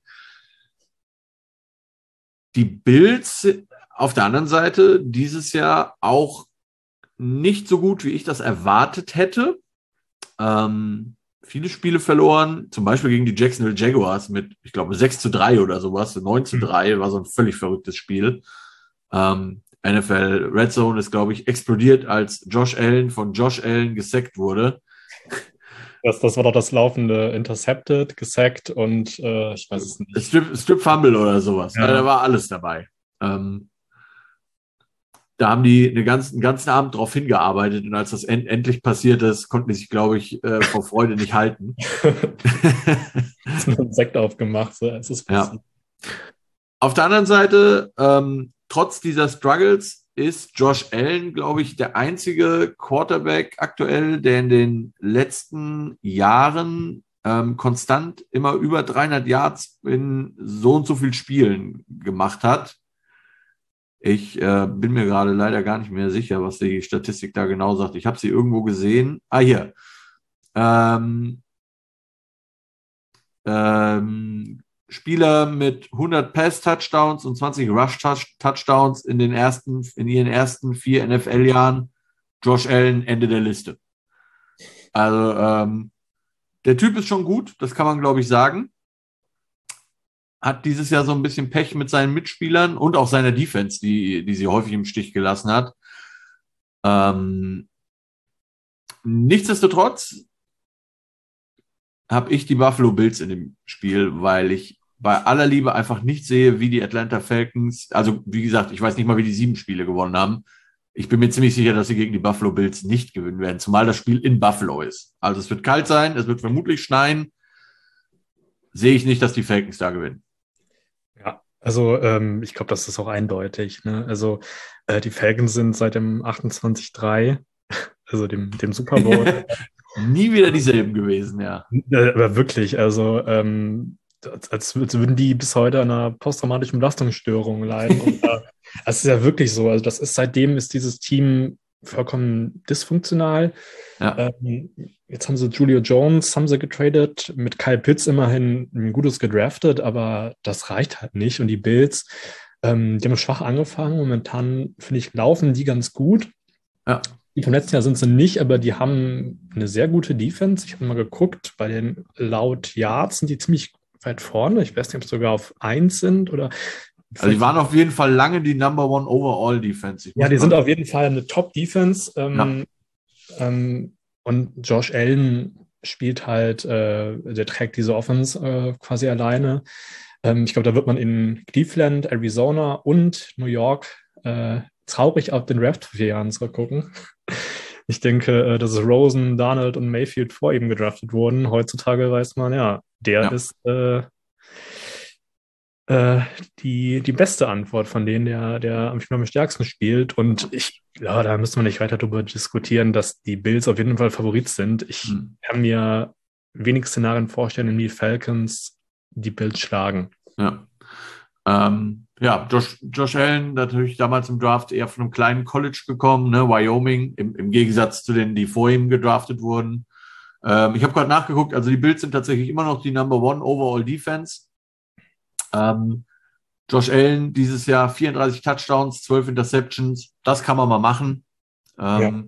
A: Die Bills auf der anderen Seite dieses Jahr auch nicht so gut, wie ich das erwartet hätte. Ähm, viele Spiele verloren, zum Beispiel gegen die Jacksonville Jaguars mit, ich glaube, sechs zu drei oder sowas, neun zu drei, war so ein völlig verrücktes Spiel. Ähm, N F L Red Zone ist, glaube ich, explodiert, als Josh Allen von Josh Allen gesackt wurde.
B: Das, das war doch das laufende Intercepted, gesackt und äh, ich weiß es nicht.
A: Strip, Strip Fumble oder sowas.
B: Ja.
A: Da war alles dabei. Ähm, da haben die einen ganzen, einen ganzen Abend drauf hingearbeitet und als das end, endlich passiert ist, konnten die sich, glaube ich, äh, vor Freude nicht halten.
B: Ist nur ein Sekt aufgemacht, so es ist
A: ja. Auf der anderen Seite, ähm, trotz dieser Struggles, ist Josh Allen, glaube ich, der einzige Quarterback aktuell, der in den letzten Jahren ähm, konstant immer über dreihundert Yards in so und so vielen Spielen gemacht hat. Ich äh, bin mir gerade leider gar nicht mehr sicher, was die Statistik da genau sagt. Ich habe sie irgendwo gesehen. Ah, hier. Ähm, ähm, Spieler mit hundert Pass-Touchdowns und zwanzig Rush-Touchdowns in den ersten, in ihren ersten vier N F L-Jahren. Josh Allen, Ende der Liste. Also, ähm, der Typ ist schon gut, das kann man, glaube ich, sagen. Hat dieses Jahr so ein bisschen Pech mit seinen Mitspielern und auch seiner Defense, die, die sie häufig im Stich gelassen hat. Ähm, nichtsdestotrotz habe ich die Buffalo Bills in dem Spiel, weil ich bei aller Liebe einfach nicht sehe, wie die Atlanta Falcons, also wie gesagt, ich weiß nicht mal, wie die sieben Spiele gewonnen haben. Ich bin mir ziemlich sicher, dass sie gegen die Buffalo Bills nicht gewinnen werden, zumal das Spiel in Buffalo ist. Also es wird kalt sein, es wird vermutlich schneien. Sehe ich nicht, dass die Falcons da gewinnen.
B: Ja, also ähm, ich glaube, das ist auch eindeutig. Ne? Also äh, die Falcons sind seit dem achtundzwanzig drei, also dem, dem Super Bowl.
A: Nie wieder dieselben gewesen, ja.
B: Aber wirklich, also ähm, als, als würden die bis heute an einer posttraumatischen Belastungsstörung leiden. Und, äh, es ist ja wirklich so. Also das ist seitdem ist dieses Team vollkommen dysfunktional.
A: Ja.
B: Ähm, jetzt haben sie Julio Jones, haben sie getradet, mit Kyle Pitts immerhin ein gutes gedraftet, aber das reicht halt nicht. Und die Bills, ähm, die haben schwach angefangen. Momentan, finde ich, laufen die ganz gut.
A: Ja.
B: Die vom letzten Jahr sind sie nicht, aber die haben eine sehr gute Defense. Ich habe mal geguckt, bei den laut Yards sind die ziemlich weit vorne. Ich weiß nicht, ob sie sogar auf eins sind oder.
A: Also die waren auf jeden Fall lange die Number One Overall Defense.
B: Ja, die sind auf jeden Fall eine Top-Defense. Ähm,
A: ja.
B: ähm, und Josh Allen spielt halt, äh, der trägt diese Offense äh, quasi alleine. Ähm, ich glaube, da wird man in Cleveland, Arizona und New York äh, traurig auf den Draft vor vier Jahren zurückgucken. Ich denke, dass Rosen, Darnold und Mayfield vor ihm gedraftet wurden. Heutzutage weiß man, ja, der ja. ist äh, äh, die, die beste Antwort von denen, der, der am, am stärksten spielt. Und ich, ja, da müssen wir nicht weiter darüber diskutieren, dass die Bills auf jeden Fall Favorit sind. Ich hm. kann mir wenig Szenarien vorstellen, in die Falcons die Bills schlagen.
A: Ja. Ähm, ja, Josh, Josh Allen natürlich damals im Draft eher von einem kleinen College gekommen, ne, Wyoming, im, im Gegensatz zu denen, die vor ihm gedraftet wurden. Ähm, ich habe gerade nachgeguckt, also die Bills sind tatsächlich immer noch die Number One Overall Defense. Ähm, Josh Allen dieses Jahr vierunddreißig Touchdowns, zwölf Interceptions, das kann man mal machen. Ähm, ja.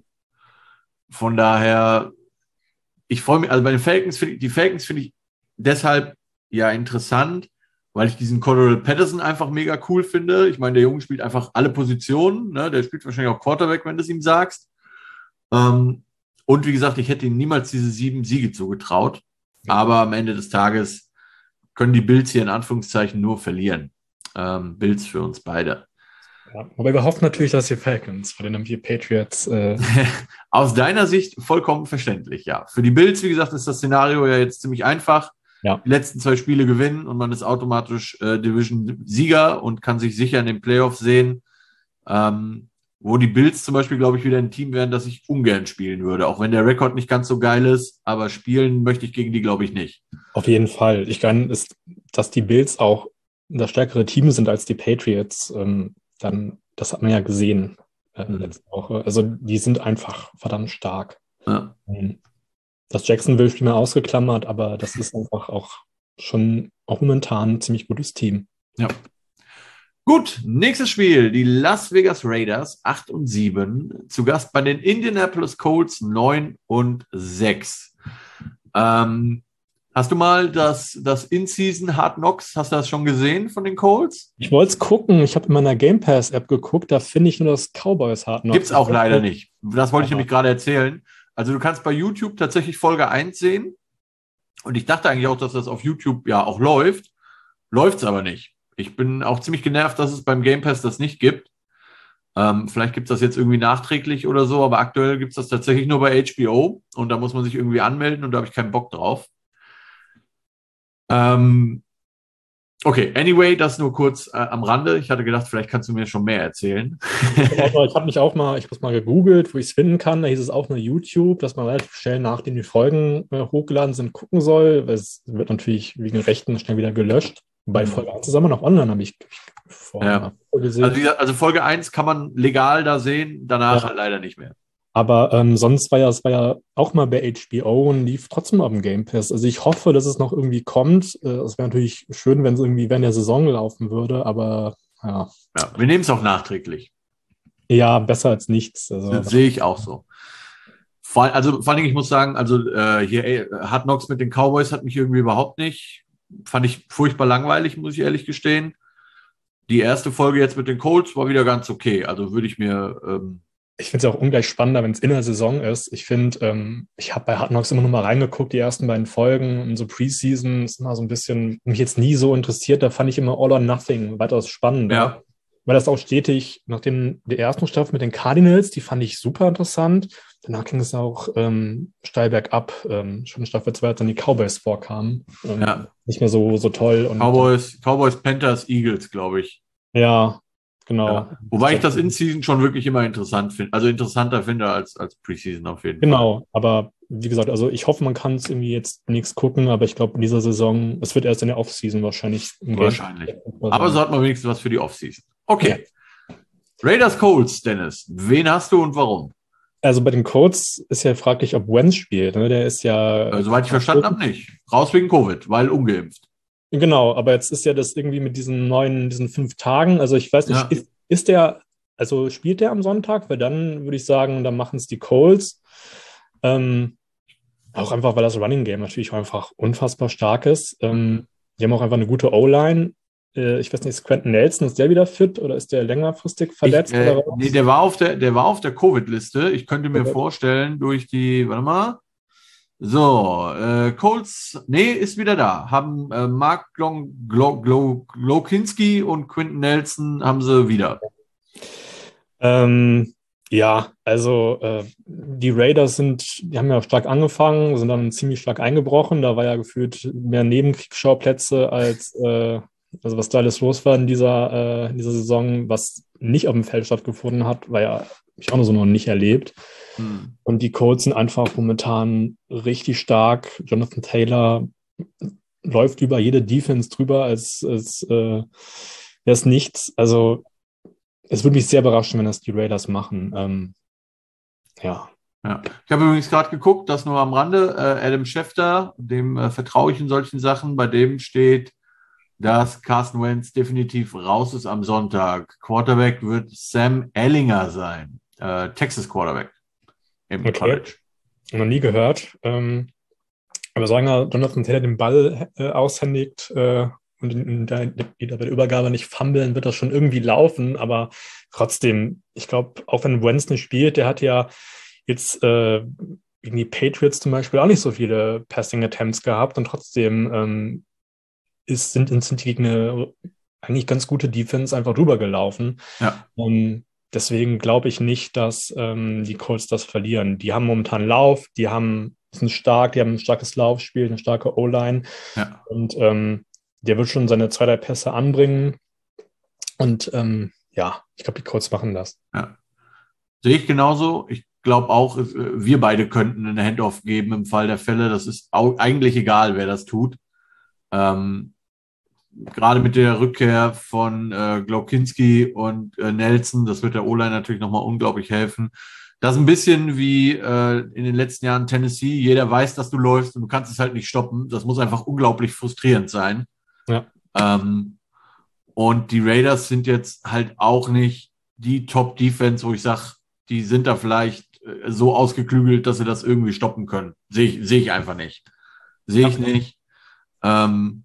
A: Von daher, ich freue mich, also bei den Falcons, find ich, die Falcons finde ich deshalb ja interessant, weil ich diesen Cordell Patterson einfach mega cool finde. Ich meine, der Junge spielt einfach alle Positionen. Ne? Der spielt wahrscheinlich auch Quarterback, wenn du es ihm sagst. Ähm, und wie gesagt, ich hätte ihm niemals diese sieben Siege zugetraut. Ja. Aber am Ende des Tages können die Bills hier in Anführungszeichen nur verlieren. Ähm, Bills für uns beide.
B: Ja, aber wir hoffen natürlich, dass die Falcons, vor denen haben wir Patriots. Äh
A: Aus deiner Sicht vollkommen verständlich, ja. Für die Bills, wie gesagt, ist das Szenario ja jetzt ziemlich einfach. Ja. Die letzten zwei Spiele gewinnen und man ist automatisch äh, Division-Sieger und kann sich sicher in den Playoffs sehen. Ähm, wo die Bills zum Beispiel, glaube ich, wieder ein Team wären, das ich ungern spielen würde. Auch wenn der Rekord nicht ganz so geil ist, aber spielen möchte ich gegen die, glaube ich, nicht.
B: Auf jeden Fall. Ich kann, ist, dass die Bills auch das stärkere Team sind als die Patriots, ähm, dann, das hat man ja gesehen äh, mhm. letzte Woche. Also die sind einfach verdammt stark.
A: Ja.
B: Ähm, Das Jacksonville-Spiel mal ausgeklammert, aber das ist einfach auch schon auch momentan ein ziemlich gutes Team.
A: Ja. Gut, nächstes Spiel. Die Las Vegas Raiders acht und sieben. Zu Gast bei den Indianapolis Colts neun und sechs. Ähm, hast du mal das, das In-Season Hard Knocks, hast du das schon gesehen von den Colts?
B: Ich wollte es gucken. Ich habe in meiner Game Pass App geguckt. Da finde ich nur das Cowboys Hard Knocks.
A: Gibt es auch leider nicht. Das wollte ich nämlich gerade erzählen. Also du kannst bei YouTube tatsächlich Folge eins sehen. Und ich dachte eigentlich auch, dass das auf YouTube ja auch läuft. Läuft es aber nicht. Ich bin auch ziemlich genervt, dass es beim Game Pass das nicht gibt. Ähm, vielleicht gibt es das jetzt irgendwie nachträglich oder so, aber aktuell gibt es das tatsächlich nur bei H B O und da muss man sich irgendwie anmelden und da habe ich keinen Bock drauf. Ähm, okay, anyway, das nur kurz äh, am Rande. Ich hatte gedacht, vielleicht kannst du mir schon mehr erzählen.
B: Ich habe mich auch mal, ich habe mal gegoogelt, wo ich es finden kann. Da hieß es auch nur YouTube, dass man relativ schnell, nachdem die Folgen äh, hochgeladen sind, gucken soll. Es wird natürlich wegen Rechten schnell wieder gelöscht. Bei Folge eins ist immer noch online, habe ich vor
A: Ja.
B: gesehen.
A: Also, wie gesagt, also Folge eins kann man legal da sehen, danach
B: Ja.
A: halt leider nicht mehr.
B: Aber ähm, sonst war ja, es war ja auch mal bei H B O und lief trotzdem auf dem Game Pass. Also ich hoffe, dass es noch irgendwie kommt. Äh, es wäre natürlich schön, wenn es irgendwie während der Saison laufen würde, aber ja.
A: Ja, wir nehmen es auch nachträglich.
B: Ja, besser als nichts. Also,
A: Das sehe ich auch so. Vor, also vor allen Dingen, ich muss sagen, also äh, hier ey, Hard Knocks mit den Cowboys hat mich irgendwie überhaupt nicht, fand ich furchtbar langweilig, muss ich ehrlich gestehen. Die erste Folge jetzt mit den Colts war wieder ganz okay. Also würde ich mir ähm,
B: ich finde es auch ungleich spannender, wenn es in der Saison ist. Ich finde, ähm, ich habe bei Hard Knocks immer nur mal reingeguckt, die ersten beiden Folgen und so Preseason ist immer so ein bisschen, mich jetzt nie so interessiert. Da fand ich immer All or Nothing weitaus spannender.
A: Ja.
B: Weil das auch stetig, nachdem der ersten Staffel mit den Cardinals, die fand ich super interessant. Danach ging es auch ähm, steil bergab. Ähm, schon in Staffel zwei, als dann die Cowboys vorkamen. Ähm,
A: Ja.
B: Nicht mehr so, so toll. Und,
A: Cowboys, Cowboys, Panthers, Eagles, glaube ich.
B: Ja, genau.
A: Ja. Wobei ich das In-Season schon wirklich immer interessant finde. Also interessanter finde als, als Preseason auf jeden
B: Genau,
A: Fall.
B: aber wie gesagt, also ich hoffe, man kann es irgendwie jetzt nichts gucken, aber ich glaube, in dieser Saison, es wird erst in der Offseason wahrscheinlich. Im
A: Wahrscheinlich.
B: Game
A: Aber so hat man wenigstens was für die Offseason. Okay. Ja. Raiders Colts, Dennis. Wen hast du und warum?
B: Also bei den Colts ist ja fraglich, ob Wentz spielt. Ne? Der ist ja.
A: Äh, soweit ich verstanden habe, nicht. Raus wegen Covid, weil ungeimpft.
B: Genau, aber jetzt ist ja das irgendwie mit diesen neuen, diesen fünf Tagen. Also ich weiß nicht,
A: Ja.
B: ist, ist der, also spielt der am Sonntag? Weil dann würde ich sagen, dann machen es die Colts. Ähm, auch einfach, weil das Running Game natürlich auch einfach unfassbar stark ist. Ähm, die haben auch einfach eine gute O-Line. Äh, ich weiß nicht, ist Quentin Nelson, ist der wieder fit oder ist der längerfristig verletzt?
A: Ich, äh,
B: oder
A: nee, der war auf der, der war auf der Covid-Liste. Ich könnte mir
B: Okay.
A: vorstellen, durch die, warte mal. So, äh, Colts, nee, ist wieder da. Haben äh, Mark Glon, Glo, Glo, Glokinski und Quentin Nelson haben sie wieder.
B: Ähm, ja, also äh, die Raiders sind, die haben ja stark angefangen, sind dann ziemlich stark eingebrochen. Da war ja gefühlt mehr Nebenkriegsschauplätze als äh, also was da alles los war in dieser, äh, in dieser Saison, was nicht auf dem Feld stattgefunden hat, war ja, habe ich auch noch so noch nicht erlebt.
A: Hm.
B: Und die Colts sind einfach momentan richtig stark. Jonathan Taylor läuft über jede Defense drüber, als, als äh, wäre es nichts. Also es würde mich sehr überraschen, wenn das die Raiders machen. Ähm, ja.
A: Ja. Ich habe übrigens gerade geguckt, das nur am Rande. Äh, Adam Schefter, dem äh, vertraue ich in solchen Sachen. Bei dem steht, dass Carson Wentz definitiv raus ist am Sonntag. Quarterback wird Sam Ehlinger sein. Äh, Texas Quarterback im
B: Okay.
A: College.
B: Noch nie gehört. Ähm, aber solange Jonathan Taylor den Ball äh, aushändigt äh, und in der, in der Übergabe nicht fummeln, wird das schon irgendwie laufen. Aber trotzdem, ich glaube, auch wenn Wentz nicht spielt, der hat ja jetzt äh, gegen die Patriots zum Beispiel auch nicht so viele Passing Attempts gehabt und trotzdem ähm, ist, sind, sind die gegen eine eigentlich ganz gute Defense einfach drüber gelaufen.
A: Ja.
B: Um, deswegen glaube ich nicht, dass ähm, die Colts das verlieren. Die haben momentan Lauf, die haben sind stark, die haben ein starkes Laufspiel, eine starke O-Line.
A: Ja.
B: Und ähm, der wird schon seine zwei, drei Pässe anbringen. Und ähm, ja, ich glaube, die Colts machen das.
A: Ja. Sehe ich genauso. Ich glaube auch, wir beide könnten eine Handoff geben im Fall der Fälle. Das ist auch eigentlich egal, wer das tut. Ähm, gerade mit der Rückkehr von äh, Glokinski und äh, Nelson, das wird der O-Line natürlich nochmal unglaublich helfen. Das ist ein bisschen wie äh, in den letzten Jahren Tennessee. Jeder weiß, dass du läufst und du kannst es halt nicht stoppen. Das muss einfach unglaublich frustrierend sein.
B: Ja.
A: Ähm, und die Raiders sind jetzt halt auch nicht die Top-Defense, wo ich sage, die sind da vielleicht äh, so ausgeklügelt, dass sie das irgendwie stoppen können. Sehe ich, sehe ich einfach nicht. Sehe ich nicht. Ähm,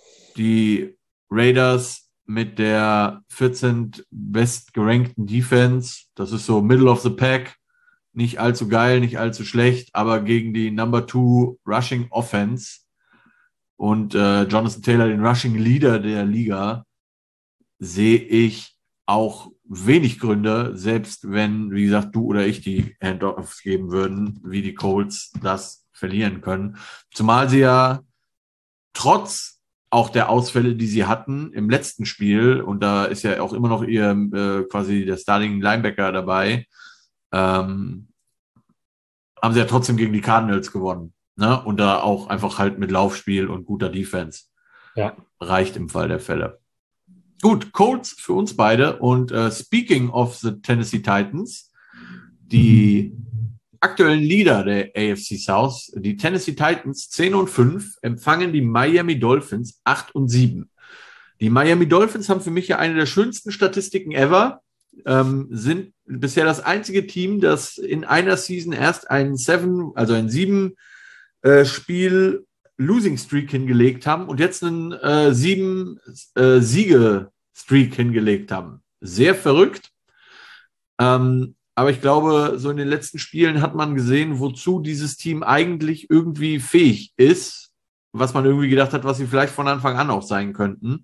A: die Raiders mit der vierzehnten bestgerankten Defense, das ist so Middle of the Pack, nicht allzu geil, nicht allzu schlecht, aber gegen die Number Two Rushing Offense und äh, Jonathan Taylor, den Rushing Leader der Liga, sehe ich auch wenig Gründe, selbst wenn, wie gesagt, du oder ich die Handoffs geben würden, wie die Colts das verlieren können. Zumal sie ja trotz auch der Ausfälle, die sie hatten im letzten Spiel, und da ist ja auch immer noch ihr äh, quasi der Starting Linebacker dabei, ähm, haben sie ja trotzdem gegen die Cardinals gewonnen. Ne? Und da auch einfach halt mit Laufspiel und guter Defense.
B: Ja.
A: Reicht im Fall der Fälle. Gut, Colts für uns beide. Und uh, speaking of the Tennessee Titans, die aktuellen Leader der A F C South, die Tennessee Titans zehn und fünf, empfangen die Miami Dolphins acht und sieben. Die Miami Dolphins haben für mich ja eine der schönsten Statistiken ever, ähm, sind bisher das einzige Team, das in einer Season erst einen Seven, also ein sieben äh, Spiel Losing Streak hingelegt haben und jetzt einen äh, sieben äh, Siege Streak hingelegt haben. Sehr verrückt. Ähm, aber ich glaube, so in den letzten Spielen hat man gesehen, wozu dieses Team eigentlich irgendwie fähig ist, was man irgendwie gedacht hat, was sie vielleicht von Anfang an auch sein könnten.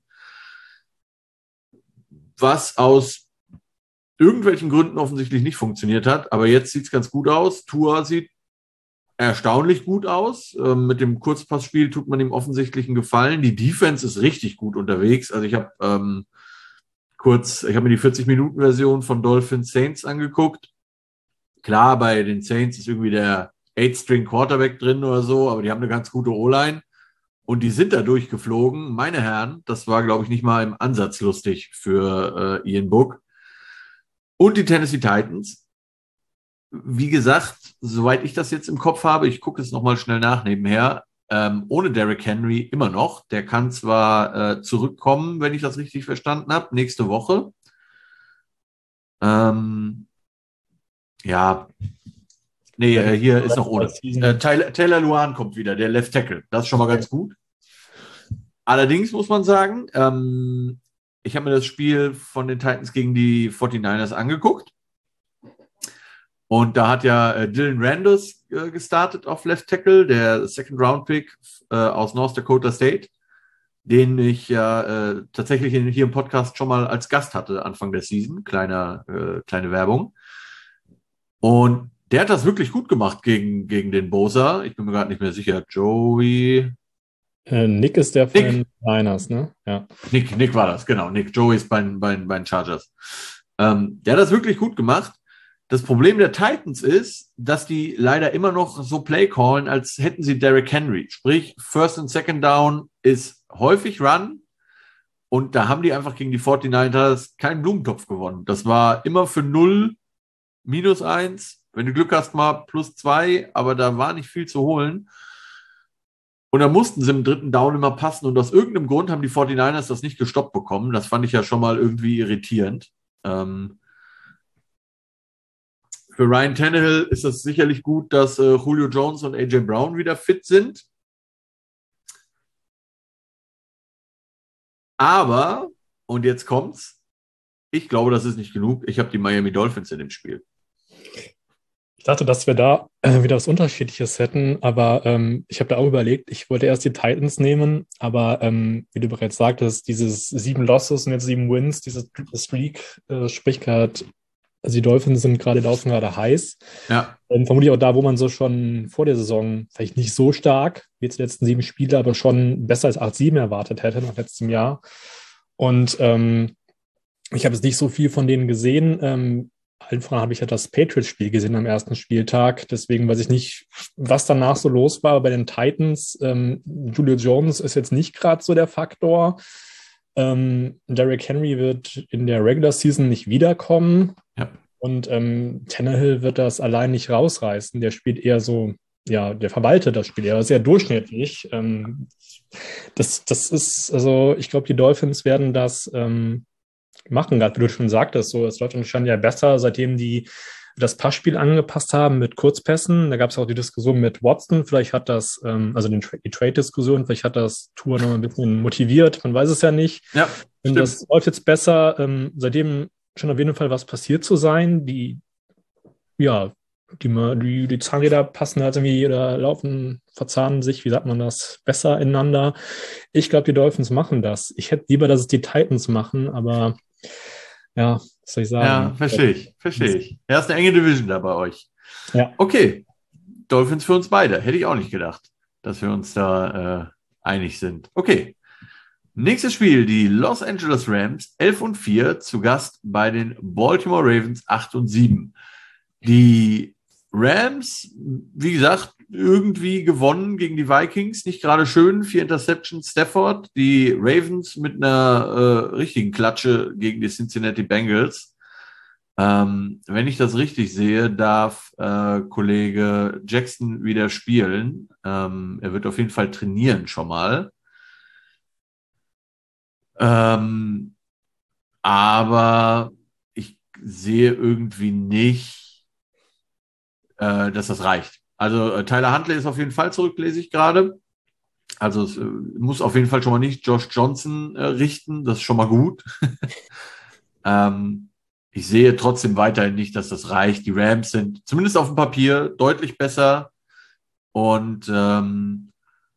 A: Was aus irgendwelchen Gründen offensichtlich nicht funktioniert hat, aber jetzt sieht es ganz gut aus. Tua sieht erstaunlich gut aus. Ähm, mit dem Kurzpassspiel tut man ihm offensichtlich einen Gefallen. Die Defense ist richtig gut unterwegs. Also ich habe ähm, kurz, ich habe mir die vierzig-Minuten-Version von Dolphins Saints angeguckt. Klar, bei den Saints ist irgendwie der Eight-String-Quarterback drin oder so, aber die haben eine ganz gute O-Line. Und die sind da durchgeflogen. Meine Herren, das war, glaube ich, nicht mal im Ansatz lustig für äh, Ian Book. Und die Tennessee Titans. Wie gesagt, soweit ich das jetzt im Kopf habe, ich gucke es nochmal schnell nach nebenher, ähm, ohne Derrick Henry immer noch. Der kann zwar äh, zurückkommen, wenn ich das richtig verstanden habe, nächste Woche. Ähm, ja, nee, äh, hier ist noch ohne. Äh, Taylor, Taylor Luan kommt wieder, der Left Tackle. Das ist schon mal ganz gut. Allerdings muss man sagen, ähm, ich habe mir das Spiel von den Titans gegen die forty-niners angeguckt. Und da hat ja äh, Dylan Randers äh, gestartet auf Left Tackle, der Second-Round-Pick äh, aus North Dakota State, den ich ja äh, tatsächlich in, hier im Podcast schon mal als Gast hatte Anfang der Season. Kleiner, äh, kleine Werbung. Und der hat das wirklich gut gemacht gegen, gegen den Bosa. Ich bin mir gerade nicht mehr sicher. Joey...
B: Äh, Nick ist der von den Niners, ne? Ja.
A: Nick, Nick war das, genau. Nick, Joey ist bei, bei, bei den Chargers. Ähm, der hat das wirklich gut gemacht. Das Problem der Titans ist, dass die leider immer noch so Play callen, als hätten sie Derrick Henry. Sprich, First und Second Down ist häufig Run und da haben die einfach gegen die forty-niners keinen Blumentopf gewonnen. Das war immer für null, minus eins, wenn du Glück hast mal plus zwei, aber da war nicht viel zu holen. Und da mussten sie im dritten Down immer passen und aus irgendeinem Grund haben die forty-niners das nicht gestoppt bekommen. Das fand ich ja schon mal irgendwie irritierend. Ähm, Für Ryan Tannehill ist es sicherlich gut, dass äh, Julio Jones und A J Brown wieder fit sind. Aber, und jetzt kommt's, ich glaube, das ist nicht genug. Ich habe die Miami Dolphins in dem Spiel.
B: Ich dachte, dass wir da äh, wieder was Unterschiedliches hätten, aber ähm, ich habe da auch überlegt, ich wollte erst die Titans nehmen, aber ähm, wie du bereits sagtest, dieses sieben Losses und jetzt sieben Wins, dieses Streak, äh, sprich gerade, also die Dolphins sind gerade laufen gerade heiß.
A: Ja.
B: Ähm, vermutlich auch da, wo man so schon vor der Saison vielleicht nicht so stark wie jetzt die letzten sieben Spiele, aber schon besser als acht sieben erwartet hätte nach letztem Jahr. Und ähm, ich habe jetzt nicht so viel von denen gesehen. Ähm, allen voran habe ich ja das Patriots-Spiel gesehen am ersten Spieltag. Deswegen weiß ich nicht, was danach so los war bei den Titans. Ähm, Julio Jones ist jetzt nicht gerade so der Faktor. Ähm, Derrick Henry wird in der Regular Season nicht wiederkommen.
A: Ja.
B: Und ähm, Tannehill wird das allein nicht rausreißen. Der spielt eher so, ja, der verwaltet das Spiel eher sehr durchschnittlich. Ähm, das, das ist, also ich glaube, die Dolphins werden das ähm, machen, gerade wie du schon sagtest. So, es läuft anscheinend ja besser, seitdem die das Passspiel angepasst haben mit Kurzpässen. Da gab es auch die Diskussion mit Watson. Vielleicht hat das, ähm, also den Tra- die Trade-Diskussion, vielleicht hat das Tour noch ein bisschen motiviert. Man weiß es ja nicht.
A: Ja,
B: und das läuft jetzt besser. Ähm, seitdem schon auf jeden Fall was passiert zu sein. Die, ja, die, die, die Zahnräder passen halt irgendwie oder laufen, verzahnen sich, wie sagt man das, besser ineinander. Ich glaube, die Dolphins machen das. Ich hätte lieber, dass es die Titans machen, aber ja, was soll ich
A: Ja,
B: sagen?
A: verstehe ich, verstehe ich. Ja, ist eine enge Division da bei euch.
B: Ja.
A: Okay, Dolphins für uns beide. Hätte ich auch nicht gedacht, dass wir uns da äh, einig sind. Okay. Nächstes Spiel, die Los Angeles Rams elf und vier, zu Gast bei den Baltimore Ravens acht und sieben. Die Rams, wie gesagt, irgendwie gewonnen gegen die Vikings, nicht gerade schön, vier Interceptions Stafford. Die Ravens mit einer äh, richtigen Klatsche gegen die Cincinnati Bengals. Ähm, wenn ich das richtig sehe, darf äh, Kollege Jackson wieder spielen. Ähm, er wird auf jeden Fall trainieren schon mal. Ähm, aber ich sehe irgendwie nicht, äh, dass das reicht. Also äh, Tyler Huntley ist auf jeden Fall zurück, lese ich gerade. Also es äh, muss auf jeden Fall schon mal nicht Josh Johnson äh, richten. Das ist schon mal gut. ähm, ich sehe trotzdem weiterhin nicht, dass das reicht. Die Rams sind zumindest auf dem Papier deutlich besser. Und ähm,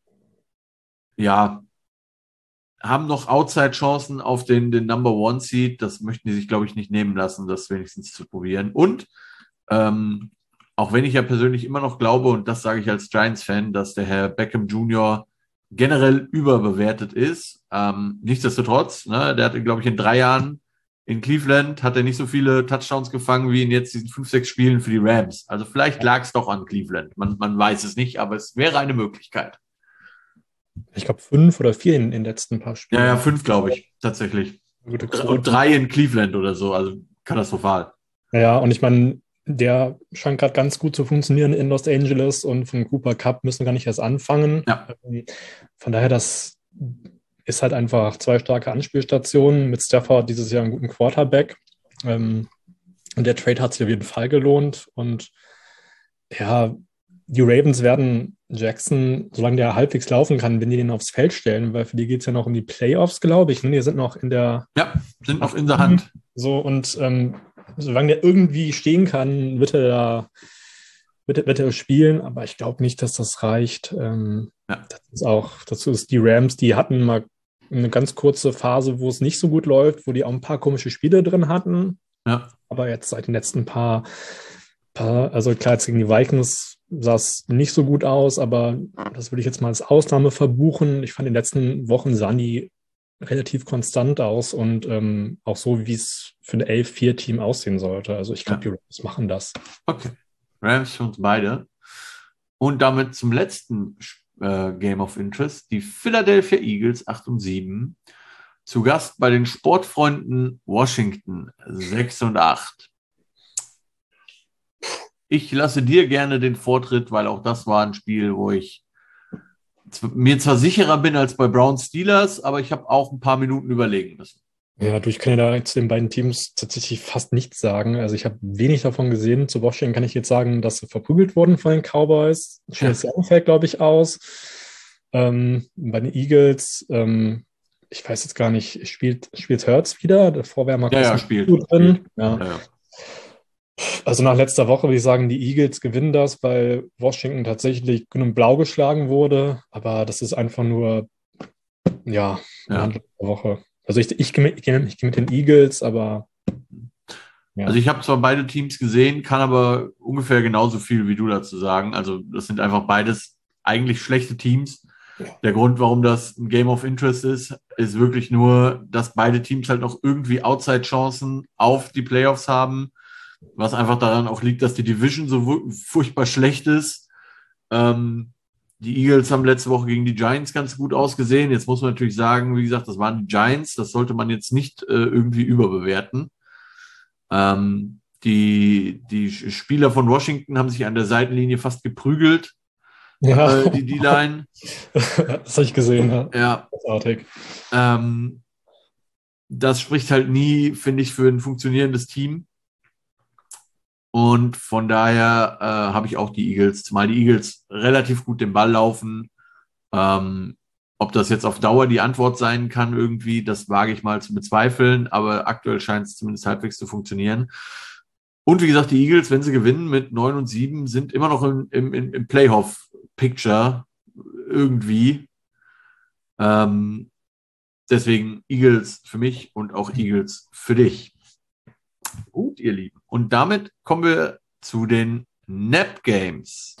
A: ja, haben noch Outside-Chancen auf den, den Number One Seed. Das möchten die sich, glaube ich, nicht nehmen lassen, das wenigstens zu probieren. Und ähm, auch wenn ich ja persönlich immer noch glaube, und das sage ich als Giants-Fan, dass der Herr Beckham Junior generell überbewertet ist. Ähm, nichtsdestotrotz, ne, der hatte, glaube ich, in drei Jahren in Cleveland, hat er nicht so viele Touchdowns gefangen wie in jetzt diesen fünf, sechs Spielen für die Rams. Also vielleicht lag es doch an Cleveland. Man, man weiß es nicht, aber es wäre eine Möglichkeit.
B: Ich glaube, fünf oder vier in den letzten paar Spielen.
A: Ja, ja, fünf, glaube ich, tatsächlich.
B: Gute
A: Und
B: Quote.
A: drei in Cleveland oder so, also katastrophal.
B: Ja, und ich meine, der scheint gerade ganz gut zu funktionieren in Los Angeles und vom Cooper Cup müssen wir gar nicht erst anfangen.
A: Ja.
B: Von daher, das ist halt einfach zwei starke Anspielstationen mit Stafford dieses Jahr einen guten Quarterback. Und der Trade hat sich auf jeden Fall gelohnt. Und ja, die Ravens werden Jackson, solange der halbwegs laufen kann, wenn die den aufs Feld stellen, weil für die geht es ja noch um die Playoffs, glaube ich. Die sind noch in der...
A: Ja, sind noch in der Hand.
B: So, und ähm, solange der irgendwie stehen kann, wird er da wird, wird er spielen, aber ich glaube nicht, dass das reicht. Ähm,
A: ja.
B: Das ist auch, dazu ist die Rams, die hatten mal eine ganz kurze Phase, wo es nicht so gut läuft, wo die auch ein paar komische Spiele drin hatten.
A: Ja.
B: Aber jetzt seit den letzten paar, paar also klar, jetzt gegen die Vikings sah es nicht so gut aus, aber das würde ich jetzt mal als Ausnahme verbuchen. Ich fand, in den letzten Wochen sahen die relativ konstant aus und ähm, auch so, wie es für ein elf vier Team aussehen sollte. Also ich glaube, ja. Die Rams machen das.
A: Okay. Rams für uns beide. Und damit zum letzten äh, Game of Interest. Die Philadelphia Eagles acht und sieben. Zu Gast bei den Sportfreunden Washington sechs und acht. Ich lasse dir gerne den Vortritt, weil auch das war ein Spiel, wo ich mir zwar sicherer bin als bei Browns Steelers, aber ich habe auch ein paar Minuten überlegen müssen.
B: Ja, du, ich kann ja da zu den beiden Teams tatsächlich fast nichts sagen. Also ich habe wenig davon gesehen. Zu Washington kann ich jetzt sagen, dass sie verprügelt wurden von den Cowboys. Schönes Jahr fällt, glaube ich, aus. Ähm, bei den Eagles, ähm, ich weiß jetzt gar nicht, spielt, spielt Hurts wieder? Davor wäre Marcus
A: ja, ja, spielt,
B: gut drin.
A: Spielt.
B: Ja.
A: Ja, ja.
B: Also nach letzter Woche würde ich sagen, die Eagles gewinnen das, weil Washington tatsächlich grün und blau geschlagen wurde. Aber das ist einfach nur, ja, eine
A: ja.
B: der Woche. Also ich, ich, gehe mit, ich gehe mit den Eagles, aber...
A: Ja. Also ich habe zwar beide Teams gesehen, kann aber ungefähr genauso viel wie du dazu sagen. Also das sind einfach beides eigentlich schlechte Teams. Der Grund, warum das ein Game of Interest ist, ist wirklich nur, dass beide Teams halt noch irgendwie Outside-Chancen auf die Playoffs haben. Was einfach daran auch liegt, dass die Division so furchtbar schlecht ist. Ähm, die Eagles haben letzte Woche gegen die Giants ganz gut ausgesehen. Jetzt muss man natürlich sagen, wie gesagt, das waren die Giants. Das sollte man jetzt nicht äh, irgendwie überbewerten. Ähm, die, die Spieler von Washington haben sich an der Seitenlinie fast geprügelt.
B: Ja.
A: Äh, die D-Line.
B: Das habe ich gesehen, ja.
A: Ja.
B: Großartig.
A: Ähm, das spricht halt nie, finde ich, für ein funktionierendes Team. Und von daher äh, habe ich auch die Eagles, zumal die Eagles relativ gut den Ball laufen. Ähm, ob das jetzt auf Dauer die Antwort sein kann irgendwie, das wage ich mal zu bezweifeln, aber aktuell scheint es zumindest halbwegs zu funktionieren. Und wie gesagt, die Eagles, wenn sie gewinnen mit neun und sieben, sind immer noch im, im, im Playoff-Picture irgendwie. Ähm, deswegen Eagles für mich und auch Eagles für dich. Gut, ihr Lieben. Und damit kommen wir zu den Nap Games.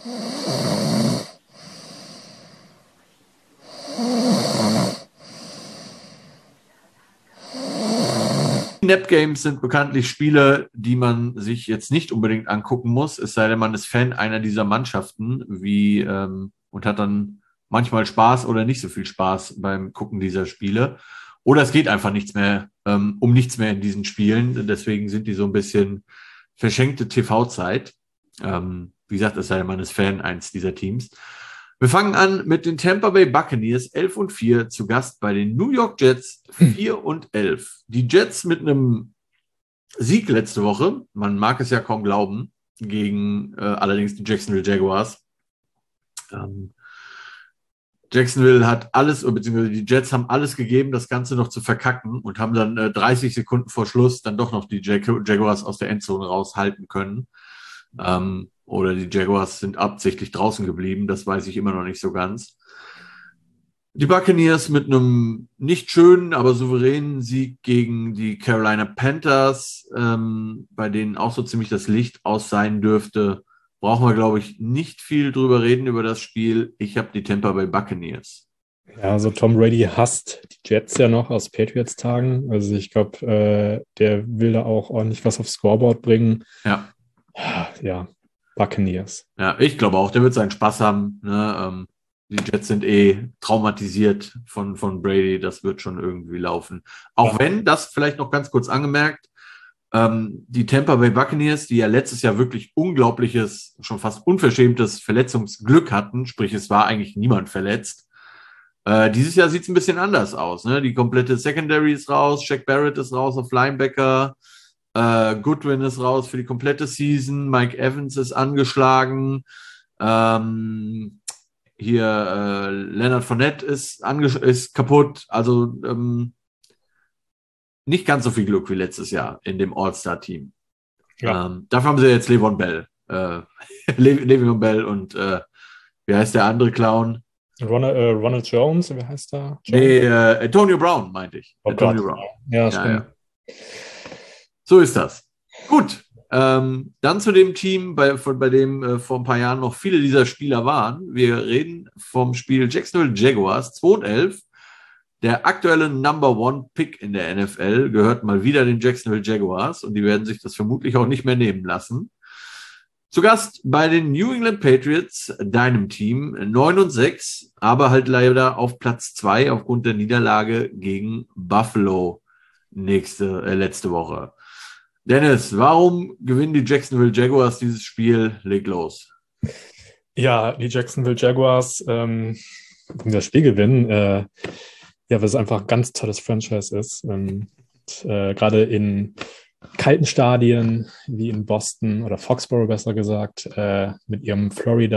A: Nap Games sind bekanntlich Spiele, die man sich jetzt nicht unbedingt angucken muss, es sei denn, man ist Fan einer dieser Mannschaften wie, ähm, und hat dann manchmal Spaß oder nicht so viel Spaß beim Gucken dieser Spiele. Oder es geht einfach nichts mehr, ähm, um nichts mehr in diesen Spielen. Deswegen sind die so ein bisschen verschenkte T V-Zeit. Ähm, wie gesagt, es sei denn, man ist Fan eins dieser Teams. Wir fangen an mit den Tampa Bay Buccaneers, elf und vier, zu Gast bei den New York Jets, vier und elf. Die Jets mit einem Sieg letzte Woche, man mag es ja kaum glauben, gegen äh, allerdings die Jacksonville Jaguars. Ähm, Jacksonville hat alles, beziehungsweise die Jets haben alles gegeben, das Ganze noch zu verkacken und haben dann äh, dreißig Sekunden vor Schluss dann doch noch die Jag- Jaguars aus der Endzone raushalten können. Ähm, oder die Jaguars sind absichtlich draußen geblieben, das weiß ich immer noch nicht so ganz. Die Buccaneers mit einem nicht schönen, aber souveränen Sieg gegen die Carolina Panthers, ähm, bei denen auch so ziemlich das Licht aus sein dürfte. Brauchen wir, glaube ich, nicht viel drüber reden über das Spiel. Ich habe die Tampa Bay Buccaneers.
B: Ja, also Tom Brady hasst die Jets ja noch aus Patriots-Tagen. Also ich glaube, äh, der will da auch ordentlich was aufs Scoreboard bringen.
A: Ja.
B: Ja, Buccaneers.
A: Ja, ich glaube auch, der wird seinen Spaß haben. Ne? Ähm, die Jets sind eh traumatisiert von, von Brady. Das wird schon irgendwie laufen. Auch ja. Wenn, das vielleicht noch ganz kurz angemerkt, ähm, die Tampa Bay Buccaneers, die ja letztes Jahr wirklich unglaubliches, schon fast unverschämtes Verletzungsglück hatten, sprich es war eigentlich niemand verletzt. Äh, dieses Jahr sieht es ein bisschen anders aus. Ne? Die komplette Secondary ist raus, Shaq Barrett ist raus auf Linebacker, äh, Goodwin ist raus für die komplette Season, Mike Evans ist angeschlagen, ähm, hier äh, Leonard Fournette ist, ange- ist kaputt, also ähm, nicht ganz so viel Glück wie letztes Jahr in dem All-Star-Team. Ja. Ähm, dafür haben sie jetzt Le'Veon Bell. Äh, Le- Le'Veon Bell und äh, wie heißt der andere Clown?
B: Ronald, äh, Ronald Jones, wie heißt der? Jones?
A: Nee, äh, Antonio Brown, meinte ich.
B: Oh
A: Antonio
B: Gott.
A: Brown.
B: Ja,
A: ja,
B: stimmt.
A: Ja. So ist das. Gut. Ähm, dann zu dem Team, bei, von, bei dem äh, vor ein paar Jahren noch viele dieser Spieler waren. Wir reden vom Spiel Jacksonville Jaguars zwei und elf. Der aktuelle Number One Pick in der N F L gehört mal wieder den Jacksonville Jaguars und die werden sich das vermutlich auch nicht mehr nehmen lassen. Zu Gast bei den New England Patriots, deinem Team, neun und sechs, aber halt leider auf Platz zwei aufgrund der Niederlage gegen Buffalo nächste, äh, letzte Woche. Dennis, warum gewinnen die Jacksonville Jaguars dieses Spiel? Leg los.
B: Ja, die Jacksonville Jaguars, ähm, warum das Spiel gewinnen, äh, ja, weil es einfach ein ganz tolles Franchise ist. Ähm, und, äh, gerade in kalten Stadien wie in Boston oder Foxborough besser gesagt, äh, mit ihrem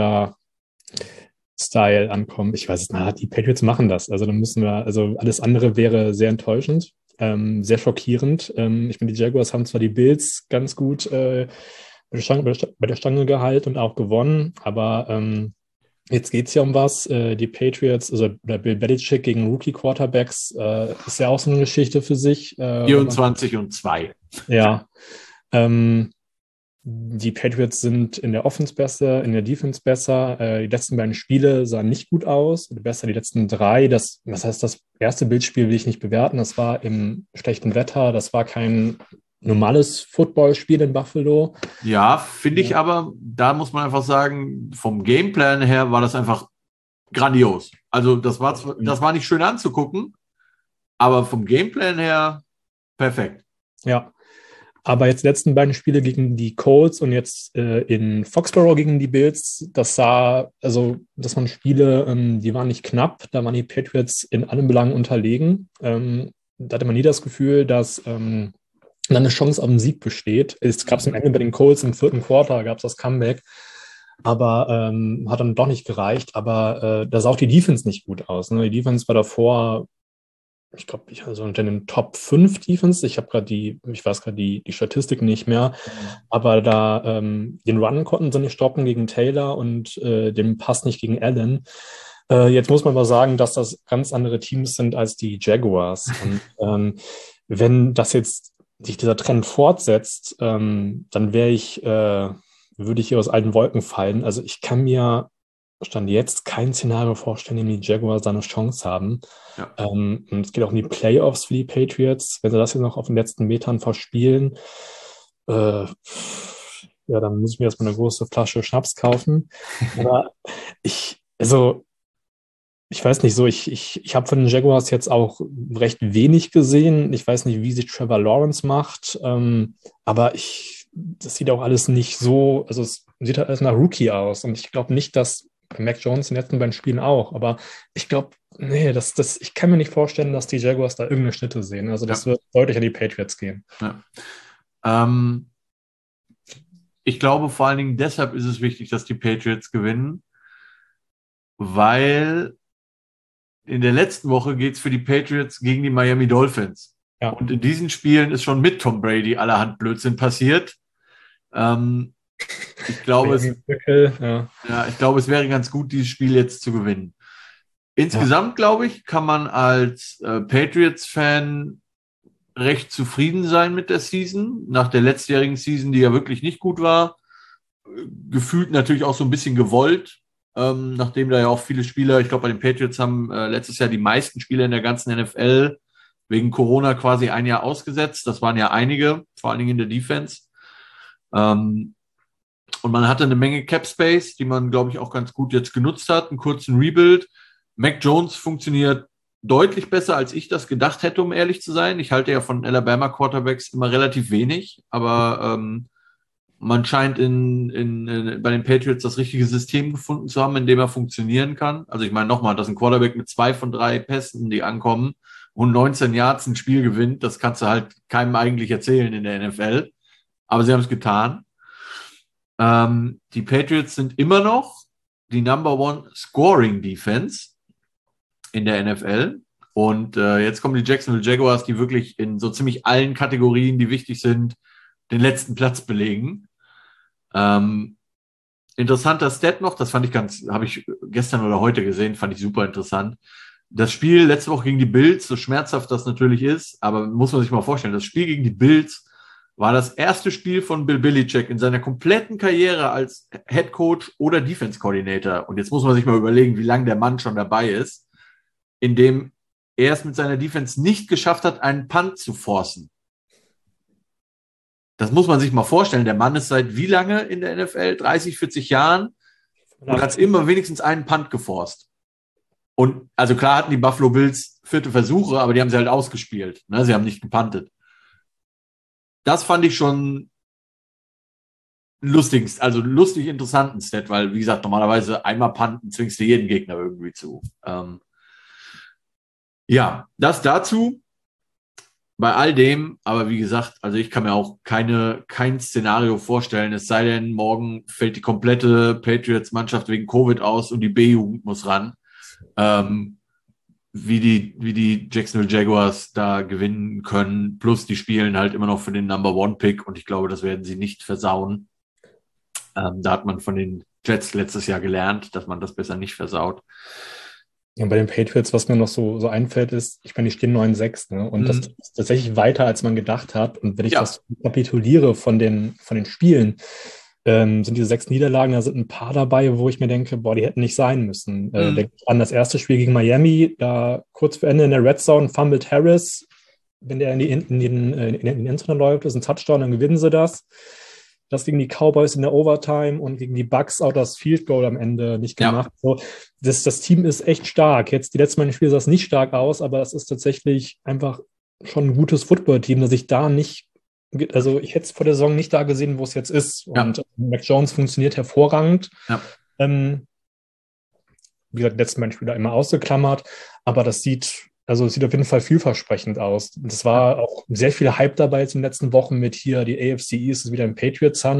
B: Florida-Style ankommen. Ich weiß es nicht, die Patriots machen das. Also dann müssen wir, also alles andere wäre sehr enttäuschend, ähm, sehr schockierend. Ähm, ich meine, die Jaguars haben zwar die Bills ganz gut äh, bei, der Stange, bei der Stange gehalten und auch gewonnen, aber ähm, jetzt geht es ja um was. Äh, die Patriots, also der Bill Belichick gegen Rookie-Quarterbacks, äh, ist ja auch so eine Geschichte für sich. Äh,
A: vierundzwanzig und zwei.
B: Ja. Ähm, die Patriots sind in der Offense besser, in der Defense besser. Äh, die letzten beiden Spiele sahen nicht gut aus. Besser die letzten drei. Das, das heißt, das erste Bildspiel will ich nicht bewerten. Das war im schlechten Wetter. Das war kein normales Footballspiel in Buffalo.
A: Ja, finde ich aber, da muss man einfach sagen, vom Gameplan her war das einfach grandios. Also das war, das war nicht schön anzugucken, aber vom Gameplan her perfekt.
B: Ja, aber jetzt die letzten beiden Spiele gegen die Colts und jetzt äh, in Foxborough gegen die Bills, das sah, also das waren Spiele, ähm, die waren nicht knapp, da waren die Patriots in allen Belangen unterlegen. Ähm, da hatte man nie das Gefühl, dass ähm, dann eine Chance auf den Sieg besteht. Es gab es am Ende bei den Colts im vierten Quarter, gab es das Comeback, aber ähm, hat dann doch nicht gereicht. Aber äh, da sah auch die Defense nicht gut aus. Ne? Die Defense war davor ich glaube, ich also unter den Top fünf Defense. Ich habe gerade die, ich weiß gerade die, die Statistiken nicht mehr, aber da ähm, den Run konnten sie nicht stoppen gegen Taylor und äh, den Pass nicht gegen Allen. Äh, jetzt muss man aber sagen, dass das ganz andere Teams sind als die Jaguars. Und ähm, wenn das jetzt sich dieser Trend fortsetzt, ähm, dann wäre ich, äh, würde ich hier aus alten Wolken fallen. Also ich kann mir Stand jetzt kein Szenario vorstellen, in dem die Jaguars da eine Chance haben.
A: Ja.
B: Ähm, und es geht auch in die Playoffs für die Patriots. Wenn sie das jetzt noch auf den letzten Metern verspielen, äh, ja, dann muss ich mir erstmal eine große Flasche Schnaps kaufen. Aber ich, also, ich weiß nicht so, ich, ich, ich habe von den Jaguars jetzt auch recht wenig gesehen. Ich weiß nicht, wie sich Trevor Lawrence macht, ähm, aber ich, das sieht auch alles nicht so, also es sieht halt alles nach Rookie aus. Und ich glaube nicht, dass bei Mac Jones in den letzten beiden Spielen auch, aber ich glaube, nee, das, das, ich kann mir nicht vorstellen, dass die Jaguars da irgendeine Schnitte sehen. Also das ja. wird deutlich an die Patriots gehen.
A: Ja. Ähm, ich glaube, vor allen Dingen deshalb ist es wichtig, dass die Patriots gewinnen, weil in der letzten Woche geht es für die Patriots gegen die Miami Dolphins. Ja. Und in diesen Spielen ist schon mit Tom Brady allerhand Blödsinn passiert. Ähm, ich glaube, es, ja. Ja, ich glaube, es wäre ganz gut, dieses Spiel jetzt zu gewinnen. Insgesamt, ja. glaube ich, kann man als äh, Patriots-Fan recht zufrieden sein mit der Season. Nach der letztjährigen Season, die ja wirklich nicht gut war. Gefühlt natürlich auch so ein bisschen gewollt. Ähm, nachdem da ja auch viele Spieler, ich glaube, bei den Patriots haben äh, letztes Jahr die meisten Spieler in der ganzen N F L wegen Corona quasi ein Jahr ausgesetzt. Das waren ja einige, vor allen Dingen in der Defense. Ähm, und man hatte eine Menge Cap Space, die man, glaube ich, auch ganz gut jetzt genutzt hat. Einen kurzen Rebuild. Mac Jones funktioniert deutlich besser, als ich das gedacht hätte, um ehrlich zu sein. Ich halte ja von Alabama Quarterbacks immer relativ wenig, aber ähm, man scheint in, in, in, bei den Patriots das richtige System gefunden zu haben, in dem er funktionieren kann. Also ich meine nochmal, dass ein Quarterback mit zwei von drei Pässen, die ankommen, und neunzehn Yards ein Spiel gewinnt, das kannst du halt keinem eigentlich erzählen in der N F L. Aber sie haben es getan. Ähm, die Patriots sind immer noch die Number One Scoring Defense in der N F L. Und äh, jetzt kommen die Jacksonville Jaguars, die wirklich in so ziemlich allen Kategorien, die wichtig sind, den letzten Platz belegen. Ähm, interessanter Stat noch, das fand ich ganz, habe ich gestern oder heute gesehen, fand ich super interessant. Das Spiel letzte Woche gegen die Bills, so schmerzhaft das natürlich ist, aber muss man sich mal vorstellen, das Spiel gegen die Bills war das erste Spiel von Bill Belichick in seiner kompletten Karriere als Head Coach oder Defense Coordinator. Und jetzt muss man sich mal überlegen, wie lange der Mann schon dabei ist, in dem er es mit seiner Defense nicht geschafft hat, einen Punt zu forcen. Das muss man sich mal vorstellen. Der Mann ist seit wie lange in der N F L? dreißig, vierzig Jahren und hat immer wenigstens einen Punt geforst. Und also klar hatten die Buffalo Bills vierte Versuche, aber die haben sie halt ausgespielt. Ne? Sie haben nicht gepuntet. Das fand ich schon lustig, also lustig interessanten Stat, weil, wie gesagt, normalerweise einmal punten zwingst du jeden Gegner irgendwie zu. Ähm ja, das dazu. Bei all dem, aber wie gesagt, also ich kann mir auch keine, kein Szenario vorstellen, es sei denn, morgen fällt die komplette Patriots-Mannschaft wegen Covid aus und die B-Jugend muss ran. Ähm, wie die, wie die Jacksonville Jaguars da gewinnen können. Plus die spielen halt immer noch für den Number One Pick und ich glaube, das werden sie nicht versauen. Ähm, da hat man von den Jets letztes Jahr gelernt, dass man das besser nicht versaut.
B: Ja, bei den Patriots, was mir noch so, so einfällt, ist, ich meine, die stehen neun sechs, ne? Und mhm. das ist tatsächlich weiter, als man gedacht hat. Und wenn ich ja. das kapituliere von den, von den Spielen, ähm, sind diese sechs Niederlagen, da sind ein paar dabei, wo ich mir denke, boah, die hätten nicht sein müssen. Mhm. Äh, denke ich an das erste Spiel gegen Miami, da kurz vor Ende in der Red Zone fummelt Harris, wenn der in, die, in, den, in, in den Endzone läuft, ist ein Touchdown, dann gewinnen sie das. Das gegen die Cowboys in der Overtime und gegen die Bucks auch das Field Goal am Ende nicht gemacht. Ja. So, das, das Team ist echt stark. Jetzt die letzten beiden Spiele sah es nicht stark aus, aber es ist tatsächlich einfach schon ein gutes Football-Team, dass ich da nicht, also ich hätte es vor der Saison nicht da gesehen, wo es jetzt ist. Ja. Und Mac Jones funktioniert hervorragend. Ja. Ähm, wie gesagt, die letzten beiden Spiele immer ausgeklammert, aber das sieht, also es sieht auf jeden Fall vielversprechend aus. Es war auch sehr viel Hype dabei jetzt in den letzten Wochen mit hier, die A F C East ist wieder in Patriots Hand.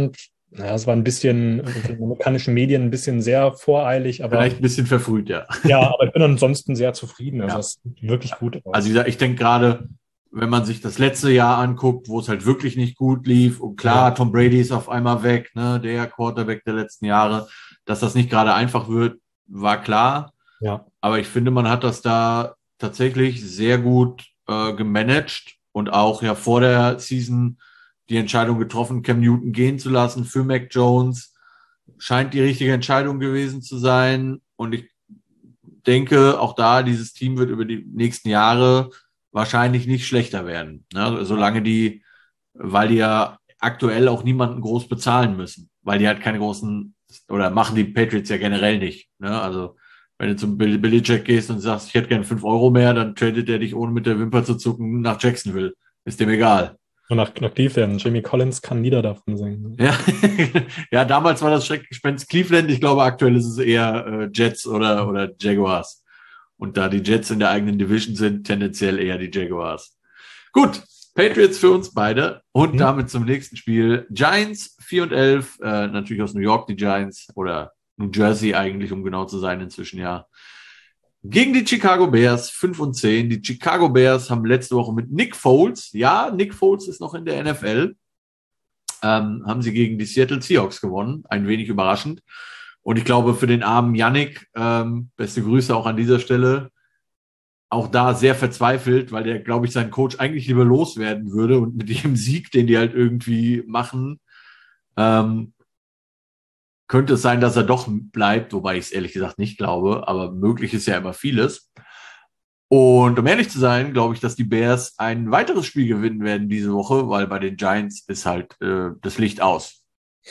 B: Naja, es war ein bisschen für die amerikanischen Medien ein bisschen sehr voreilig, aber
A: Vielleicht ein bisschen verfrüht, ja.
B: ja, aber ich bin ansonsten sehr zufrieden. Also
A: Ja.
B: es sieht wirklich gut
A: Also
B: aus.
A: wie gesagt, ich denke gerade, wenn man sich das letzte Jahr anguckt, wo es halt wirklich nicht gut lief, und klar,
B: Ja,
A: Tom Brady ist auf einmal weg, ne, der Quarterback der letzten Jahre, dass das nicht gerade einfach wird, war klar.
B: ja,
A: Aber ich finde, man hat das da tatsächlich sehr gut äh, gemanagt und auch ja vor der Season die Entscheidung getroffen, Cam Newton gehen zu lassen für Mac Jones. Scheint die richtige Entscheidung gewesen zu sein. Und ich denke, auch da, dieses Team wird über die nächsten Jahre wahrscheinlich nicht schlechter werden. Ne? Solange die, weil die ja aktuell auch niemanden groß bezahlen müssen, weil die halt keine großen, oder machen die Patriots ja generell nicht. Ne? Also, wenn du zum Bill Belichick gehst und sagst, ich hätte gern fünf Euro mehr, dann tradet er dich ohne mit der Wimper zu zucken nach Jacksonville. Ist dem egal.
B: und nach, nach Cleveland. Jimmy Collins kann Lieder davon singen.
A: Ja, ja, damals war das Schreckgespenst Cleveland. Ich glaube, aktuell ist es eher äh, Jets oder, oder Jaguars. Und da die Jets in der eigenen Division sind, tendenziell eher die Jaguars. Gut, Patriots für uns beide. Und
B: Hm?
A: damit zum nächsten Spiel. Giants vier und elf, äh, natürlich aus New York die Giants oder New Jersey eigentlich, um genau zu sein inzwischen, ja. Gegen die Chicago Bears fünf und zehn. Die Chicago Bears haben letzte Woche mit Nick Foles, ja, Nick Foles ist noch in der N F L, ähm, haben sie gegen die Seattle Seahawks gewonnen. Ein wenig überraschend. Und ich glaube, für den armen Yannick, ähm, beste Grüße auch an dieser Stelle, auch da sehr verzweifelt, weil der, glaube ich, seinen Coach eigentlich lieber loswerden würde und mit jedem Sieg, den die halt irgendwie machen, ähm, könnte es sein, dass er doch bleibt, wobei ich es ehrlich gesagt nicht glaube, aber möglich ist ja immer vieles. Und um ehrlich zu sein, glaube ich, dass die Bears ein weiteres Spiel gewinnen werden diese Woche, weil bei den Giants ist halt äh, das Licht aus.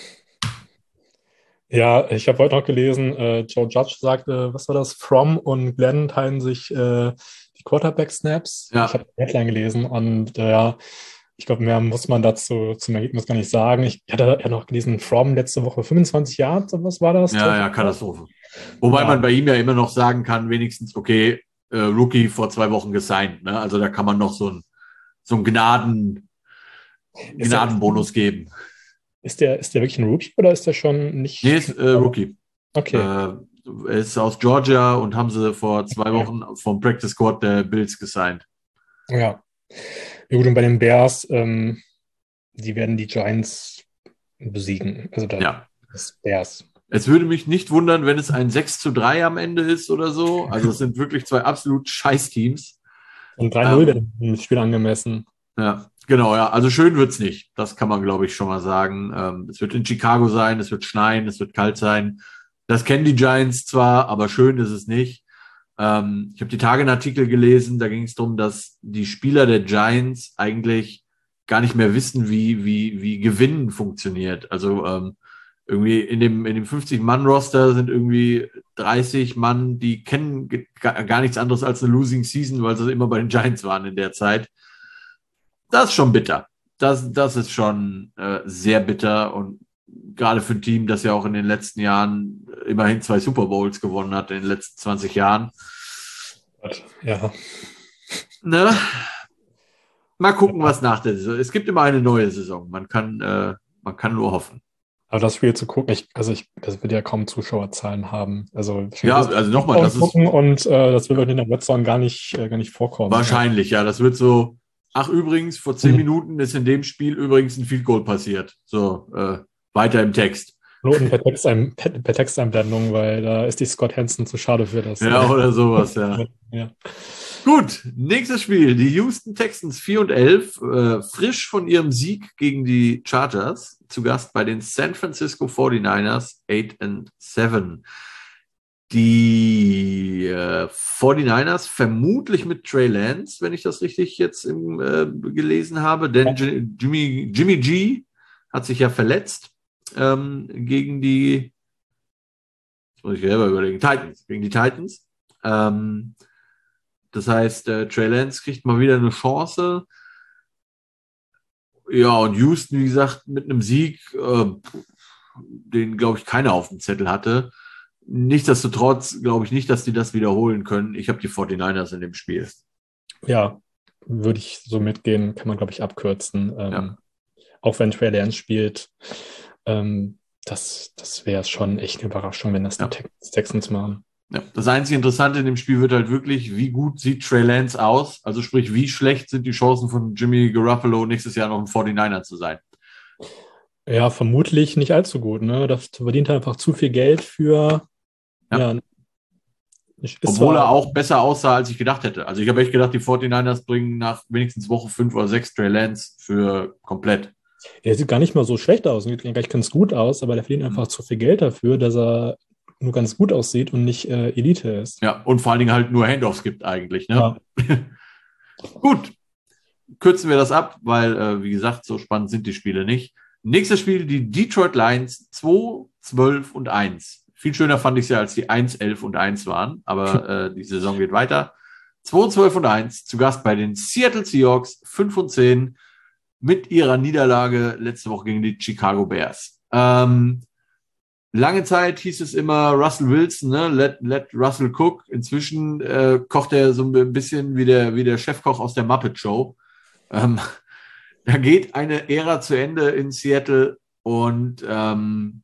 B: Ja, ich habe heute noch gelesen, äh, Joe Judge sagte, was war das? Fromm und Glenn teilen sich äh, die Quarterback-Snaps. Ich
A: Ja,
B: habe die Headline gelesen und äh, ja, ich glaube, mehr muss man dazu zum Ergebnis gar nicht sagen. Ich hatte ja noch gelesen, Fromm letzte Woche fünfundzwanzig Yards, was war das?
A: ja, ja, Katastrophe. Wobei
B: Ja,
A: man bei ihm ja immer noch sagen kann, wenigstens, okay, äh, Rookie vor zwei Wochen gesigned, ne? Also da kann man noch so ein so einen Gnaden,
B: ist der,
A: Gnadenbonus geben.
B: ist der, ist der wirklich ein Rookie oder ist der schon
A: Nee,
B: nicht?
A: ist äh, Rookie. Äh,
B: Okay.
A: er ist aus Georgia und haben sie vor zwei Wochen vom Practice Squad der Bills gesigned.
B: Ja. Ja gut, und bei den Bears, ähm, die werden die Giants besiegen. Also da,
A: Ja.
B: das Bears.
A: Es würde mich nicht wundern, wenn es ein sechs zu drei am Ende ist oder so. Also es sind wirklich zwei absolut scheiß Teams.
B: Und drei null
A: Ähm,
B: werden im Spiel angemessen.
A: ja, genau, ja. Also schön wird's nicht. Das kann man, glaube ich, schon mal sagen. Ähm, es wird in Chicago sein, es wird schneien, es wird kalt sein. Das kennen die Giants zwar, aber schön ist es nicht. Ähm, ich habe die Tage einen Artikel gelesen, da ging es darum, dass die Spieler der Giants eigentlich gar nicht mehr wissen, wie, wie, wie Gewinnen funktioniert. Also ähm, irgendwie in dem, in dem fünfzig-Mann-Roster sind irgendwie dreißig Mann, die kennen ge- gar gar nichts anderes als eine Losing Season, weil sie immer bei den Giants waren in der Zeit. Das ist schon bitter. Das, das ist schon äh, sehr bitter und gerade für ein Team, das ja auch in den letzten Jahren immerhin zwei Super Bowls gewonnen hat, in den letzten zwanzig Jahren.
B: Gott, ja.
A: Ne? Mal gucken, was nach der Saison. Es gibt immer eine neue Saison. Man kann, äh, man kann nur hoffen.
B: Aber das Spiel zu gucken, ich, also ich, das wird ja kaum Zuschauerzahlen haben. Also
A: Ja, also nochmal, das ist
B: gucken und äh, das wird in der Red Zone gar nicht, äh, gar nicht vorkommen.
A: wahrscheinlich, ja. Das wird so. Ach, übrigens, vor zehn
B: Mhm.
A: Minuten ist in dem Spiel übrigens ein Field Goal passiert. So, äh, weiter im Text.
B: Noten per, Text, per, per Texteinblendung, weil da ist die Scott Hansen zu schade für das.
A: Ja, oder sowas, ja.
B: Ja.
A: Gut, nächstes Spiel. Die Houston Texans vier und elf, äh, frisch von ihrem Sieg gegen die Chargers, zu Gast bei den San Francisco forty-niners acht and seven. Die äh, forty-niners vermutlich mit Trey Lance, wenn ich das richtig jetzt im, äh, gelesen habe, denn J- Jimmy, Jimmy G hat sich ja verletzt ähm, gegen die, das muss ich selber überlegen, Titans, gegen die Titans. Ähm, Das heißt, äh, Trey Lance kriegt mal wieder eine Chance. Ja, und Houston, wie gesagt, mit einem Sieg, äh, den, glaube ich, keiner auf dem Zettel hatte. Nichtsdestotrotz glaube ich nicht, dass die das wiederholen können. Ich habe die forty-niners in dem Spiel.
B: Ja, würde ich so mitgehen, kann man, glaube ich, abkürzen. Ähm,
A: Ja.
B: Auch wenn Trey Lance spielt. Ähm, das das wäre schon echt eine Überraschung, wenn das die
A: Ja.
B: Tex- Texans machen.
A: Ja. Das einzige Interessante in dem Spiel wird halt wirklich, wie gut sieht Trey Lance aus? Also sprich, wie schlecht sind die Chancen von Jimmy Garoppolo nächstes Jahr noch ein forty-niner zu sein?
B: Ja, vermutlich nicht allzu gut, ne? Das verdient er einfach zu viel Geld für,
A: Ja.
B: ja, ist
A: Obwohl er
B: zwar,
A: auch besser aussah, als ich gedacht hätte. Also ich habe echt gedacht, die forty-niners bringen nach wenigstens Woche fünf oder sechs Trey Lance für komplett.
B: er sieht gar nicht mal so schlecht aus, sieht eigentlich ganz gut aus, aber der verdient einfach zu viel Geld dafür, dass er nur ganz gut aussieht und nicht äh, Elite ist.
A: Ja, und vor allen Dingen halt nur Handoffs gibt eigentlich. Ne?
B: Ja.
A: Gut, kürzen wir das ab, weil, äh, wie gesagt, so spannend sind die Spiele nicht. Nächstes Spiel, die Detroit Lions zwei, zwölf und eins. Viel schöner fand ich es ja, als die eins, elf und eins waren, aber äh, die Saison geht weiter. zwei, zwölf und eins, zu Gast bei den Seattle Seahawks, fünf und zehn, mit ihrer Niederlage letzte Woche gegen die Chicago Bears. Ähm, lange Zeit hieß es immer Russell Wilson, ne? let, let Russell cook. Inzwischen äh, kocht er so ein bisschen wie der, wie der Chefkoch aus der Muppet Show. Ähm, da geht eine Ära zu Ende in Seattle und ähm,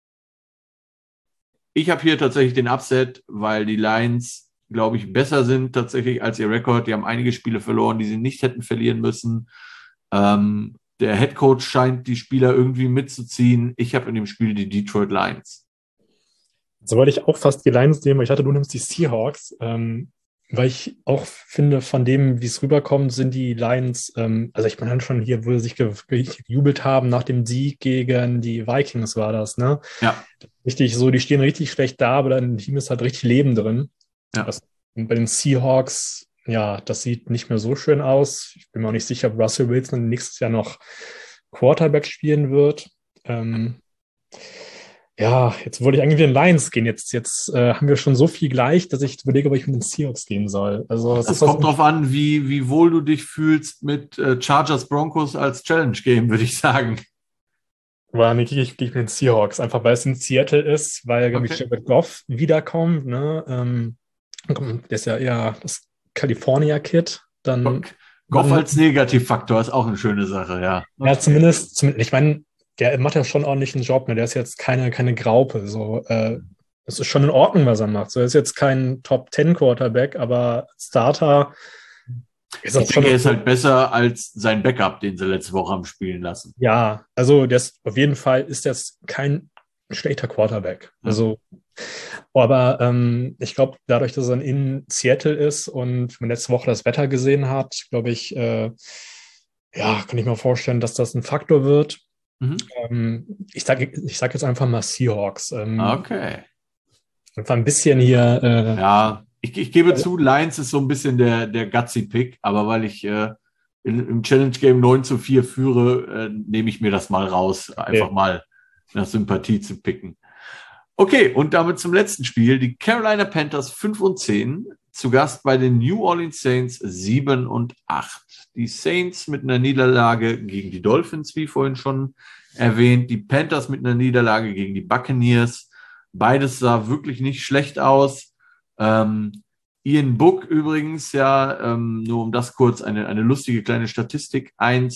A: ich habe hier tatsächlich den Upset, weil die Lions, glaube ich, besser sind tatsächlich als ihr Rekord. Die haben einige Spiele verloren, die sie nicht hätten verlieren müssen. Ähm, der Headcoach scheint die Spieler irgendwie mitzuziehen. Ich habe in dem Spiel die Detroit Lions.
B: So wollte ich auch fast die Lions nehmen, aber ich hatte, du nimmst die Seahawks, ähm, weil ich auch finde, von dem, wie es rüberkommt, sind die Lions, ähm, also ich meine schon hier, wo sie sich ge gejubelt haben nach dem Sieg gegen die Vikings war das, ne?
A: Ja.
B: Richtig so, die stehen richtig schlecht da, aber dein Team ist halt richtig Leben drin.
A: Ja.
B: Das, bei den Seahawks, ja, das sieht nicht mehr so schön aus. Ich bin mir auch nicht sicher, ob Russell Wilson nächstes Jahr noch Quarterback spielen wird. Ähm, ja, jetzt wollte ich eigentlich mit den Lions gehen. Jetzt, jetzt äh, haben wir schon so viel gleich, dass ich überlege, ob ich mit den Seahawks gehen soll. Also es
A: Das
B: ist
A: kommt drauf an, wie, wie wohl du dich fühlst mit äh, Chargers Broncos als Challenge-Game, würde ich sagen.
B: Aber nee, gehe ich, gehe ich mit den Seahawks, einfach weil es in Seattle ist, weil, glaube ich,
A: Okay.
B: Jared Goff wiederkommt. Ne? Ähm, der ist ja eher das California-Kid. Dann,
A: Goff
B: dann
A: als Negativfaktor ist auch eine schöne Sache, ja. Okay.
B: ja, zumindest, zumindest, ich meine, der macht ja schon ordentlich einen Job, ne? Der ist jetzt keine, keine Graupe. So, äh, es ist schon in Ordnung, was er macht. So, er ist jetzt kein Top Ten Quarterback, aber Starter ist
A: Ich
B: das schon.
A: denke, er ist halt besser als sein Backup, den sie letzte Woche haben spielen lassen.
B: Ja, also das auf jeden Fall ist das kein schlechter Quarterback.
A: Ja.
B: Also, aber ähm, ich glaube, dadurch, dass er in Seattle ist und man letzte Woche das Wetter gesehen hat, glaube ich, äh, ja, kann ich mir vorstellen, dass das ein Faktor wird.
A: Mhm.
B: Ähm, ich sage ich sag jetzt einfach mal Seahawks. Ähm,
A: Okay.
B: Einfach ein bisschen hier. Äh,
A: Ja, ich, ich gebe zu, Lions ist so ein bisschen der, der Gutsy-Pick, aber weil ich äh, in, im Challenge-Game neun zu vier führe, äh, nehme ich mir das mal raus, einfach
B: Okay.
A: mal nach Sympathie zu picken. Okay, und damit zum letzten Spiel. Die Carolina Panthers fünf und zehn, zu Gast bei den New Orleans Saints sieben und acht. Die Saints mit einer Niederlage gegen die Dolphins, wie vorhin schon erwähnt. Die Panthers mit einer Niederlage gegen die Buccaneers. Beides sah wirklich nicht schlecht aus. Ähm, Ian Book übrigens, ja, ähm, nur um das kurz eine, eine lustige kleine Statistik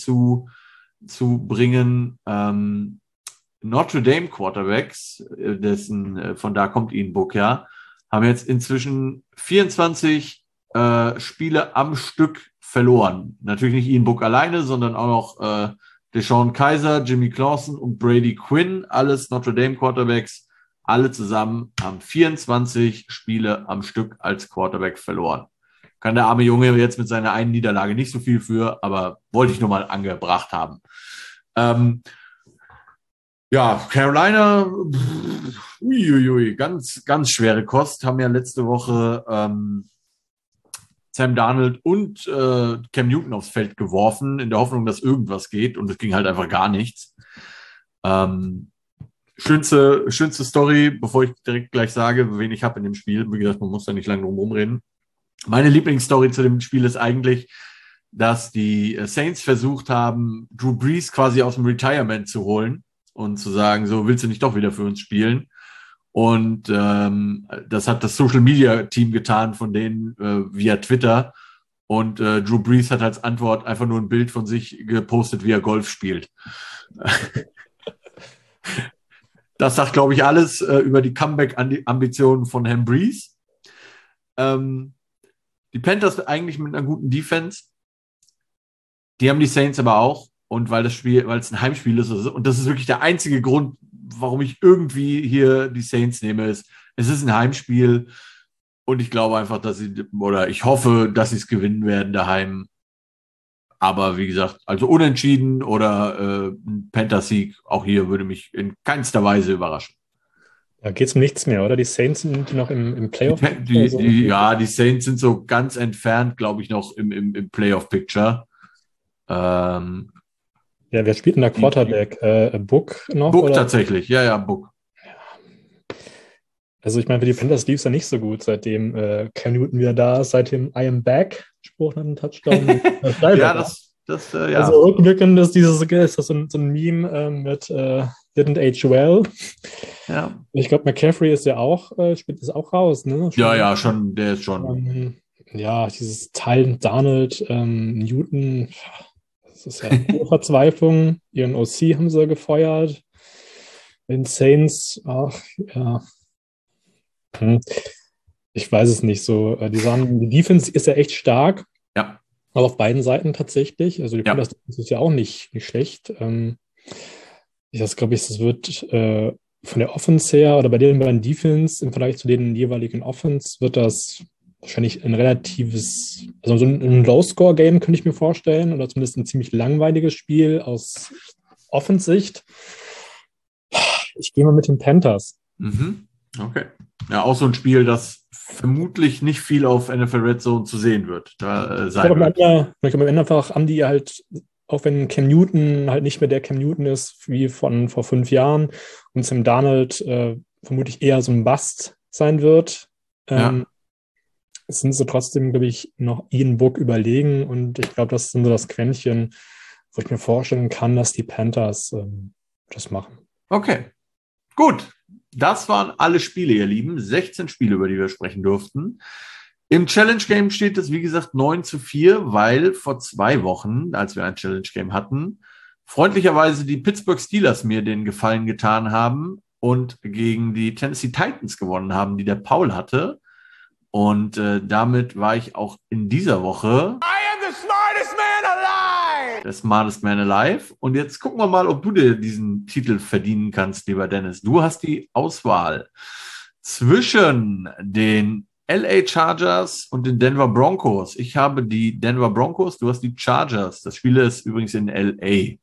A: einzubringen. Ähm, Notre Dame Quarterbacks, dessen, äh, von da kommt Ian Book, ja, haben jetzt inzwischen vierundzwanzig äh, Spiele am Stück verloren. Natürlich nicht Ian Book alleine, sondern auch noch äh, Deshaun Kaiser, Jimmy Clausen und Brady Quinn, alles Notre Dame Quarterbacks. Alle zusammen haben vierundzwanzig Spiele am Stück als Quarterback verloren. Kann der arme Junge jetzt mit seiner einen Niederlage nicht so viel für, aber wollte ich nur mal angebracht haben. Ähm, ja, Carolina, pff, uiuiui, ganz, ganz schwere Kost, haben ja letzte Woche ähm, Sam Darnold und äh, Cam Newton aufs Feld geworfen, in der Hoffnung, dass irgendwas geht, und es ging halt einfach gar nichts. Ähm, Schönste, schönste Story, bevor ich direkt gleich sage, wen ich habe in dem Spiel. Wie gesagt, man muss da nicht lange drum rumreden. Meine Lieblingsstory zu dem Spiel ist eigentlich, dass die Saints versucht haben, Drew Brees quasi aus dem Retirement zu holen und zu sagen, so, willst du nicht doch wieder für uns spielen? Und ähm, das hat das Social-Media-Team getan von denen äh, via Twitter. Und äh, Drew Brees hat als Antwort einfach nur ein Bild von sich gepostet, wie er Golf spielt. Das sagt, glaube ich, alles äh, über die Comeback-Ambitionen von Herrn Breeze. Ähm, die Panthers eigentlich mit einer guten Defense. Die haben die Saints aber auch. Und weil das Spiel, weil es ein Heimspiel ist, und das ist wirklich der einzige Grund, warum ich irgendwie hier die Saints nehme, ist, es ist ein Heimspiel und ich glaube einfach, dass sie, oder ich hoffe, dass sie es gewinnen werden daheim. Aber wie gesagt, also unentschieden oder äh, ein Panthers-Sieg, auch hier würde mich in keinster Weise überraschen.
B: Da geht es um nichts mehr, oder? Die Saints sind noch im, im Playoff.
A: Die, die, also, die, ja, die Saints sind so ganz entfernt, glaube ich, noch im, im, im Playoff-Picture. Ähm,
B: ja, wer spielt denn der Quarterback? Äh, Book noch?
A: Book
B: oder?
A: Tatsächlich, ja, ja, Book.
B: Also ich meine, für die Panthers lief es ja nicht so gut, seitdem äh, Cam Newton wieder da ist, seitdem I am back, Spruch nach dem Touchdown.
A: ja, das, das äh, ja.
B: Also rückwirkend ist dieses ist das so ein, so ein Meme äh, mit äh, Didn't age well.
A: Ja.
B: Ich glaube, McCaffrey ist ja auch, äh, spielt ist auch raus, ne?
A: Schon, ja, ja, schon, der ist schon.
B: Ähm, ja, dieses Teil Darnold, ähm, Newton, das ist ja pure Verzweiflung. Ihren O C haben sie gefeuert. Den Saints, ach, ja. Hm. Ich weiß es nicht so. Die sagen, die Defense ist ja echt stark.
A: Ja.
B: Aber auf beiden Seiten tatsächlich. Also die
A: ja.
B: Panthers ist ja auch nicht, nicht schlecht. Ähm, ich das glaube ich, das wird äh, von der Offense her oder bei den beiden Defense im Vergleich zu den jeweiligen Offense wird das wahrscheinlich ein relatives, also so ein, ein Low-Score-Game könnte ich mir vorstellen oder zumindest ein ziemlich langweiliges Spiel aus Offensicht. Ich gehe mal mit den Panthers.
A: Mhm. Okay. Ja, auch so ein Spiel, das vermutlich nicht viel auf N F L Red Zone zu sehen wird. Da, äh, sein
B: ich glaube, am Ende einfach Andy halt, auch wenn Cam Newton halt nicht mehr der Cam Newton ist, wie von vor fünf Jahren und Sam Darnold äh, vermutlich eher so ein Bust sein wird, ähm,
A: ja.
B: sind sie trotzdem, glaube ich, noch Ian Book überlegen und ich glaube, das sind so das Quäntchen, wo ich mir vorstellen kann, dass die Panthers ähm, das machen.
A: Okay, gut. Das waren alle Spiele, ihr Lieben. sechzehn Spiele, über die wir sprechen durften. Im Challenge Game steht es, wie gesagt, neun zu vier, weil vor zwei Wochen, als wir ein Challenge Game hatten, freundlicherweise die Pittsburgh Steelers mir den Gefallen getan haben und gegen die Tennessee Titans gewonnen haben, die der Paul hatte. Und äh, damit war ich auch in dieser Woche I am the smartest man alive! Der smartest man alive. Und jetzt gucken wir mal, ob du dir diesen Titel verdienen kannst, lieber Dennis. Du hast die Auswahl zwischen den L A Chargers und den Denver Broncos. Ich habe die Denver Broncos, du hast die Chargers. Das Spiel ist übrigens in L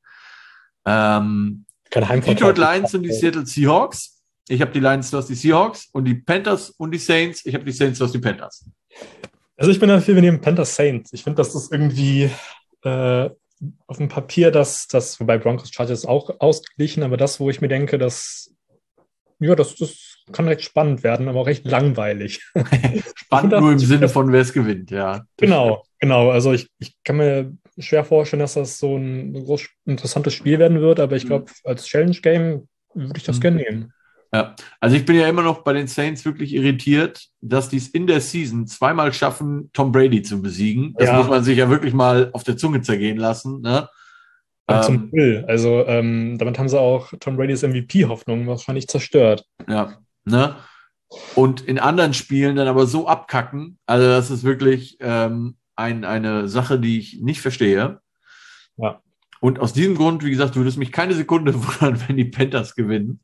A: A. Ähm, die Detroit Lions und die Seattle Seahawks. Ich habe die Lions, du hast die Seahawks und die Panthers und die Saints. Ich habe die Saints, du hast die Panthers.
B: Also ich bin dafür, wir nehmen Panthers Saints. Ich finde, dass das irgendwie äh, auf dem Papier, dass das, wobei Broncos Chargers auch ausgeglichen, aber das, wo ich mir denke, dass ja, das, das kann recht spannend werden, aber auch recht langweilig.
A: Spannend nur im Sinne von, wer es gewinnt, ja.
B: Genau, genau. Also ich, ich kann mir schwer vorstellen, dass das so ein groß interessantes Spiel werden wird, aber ich glaube, als Challenge-Game würde ich das mhm. gerne nehmen.
A: Ja, also ich bin ja immer noch bei den Saints wirklich irritiert, dass die es in der Season zweimal schaffen, Tom Brady zu besiegen. Das ja. muss man sich ja wirklich mal auf der Zunge zergehen lassen. Ne?
B: Ähm, zum Bill. Also ähm, damit haben sie auch Tom Bradys M V P-Hoffnung wahrscheinlich zerstört.
A: Ja, ne? Und in anderen Spielen dann aber so abkacken. Also das ist wirklich ähm, ein, eine Sache, die ich nicht verstehe.
B: Ja.
A: Und aus diesem Grund, wie gesagt, würde es mich keine Sekunde wundern, wenn die Panthers gewinnen.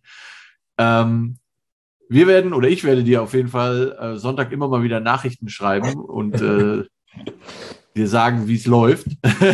A: Ähm, wir werden, oder ich werde dir auf jeden Fall äh, Sonntag immer mal wieder Nachrichten schreiben und äh, dir sagen, wie es läuft.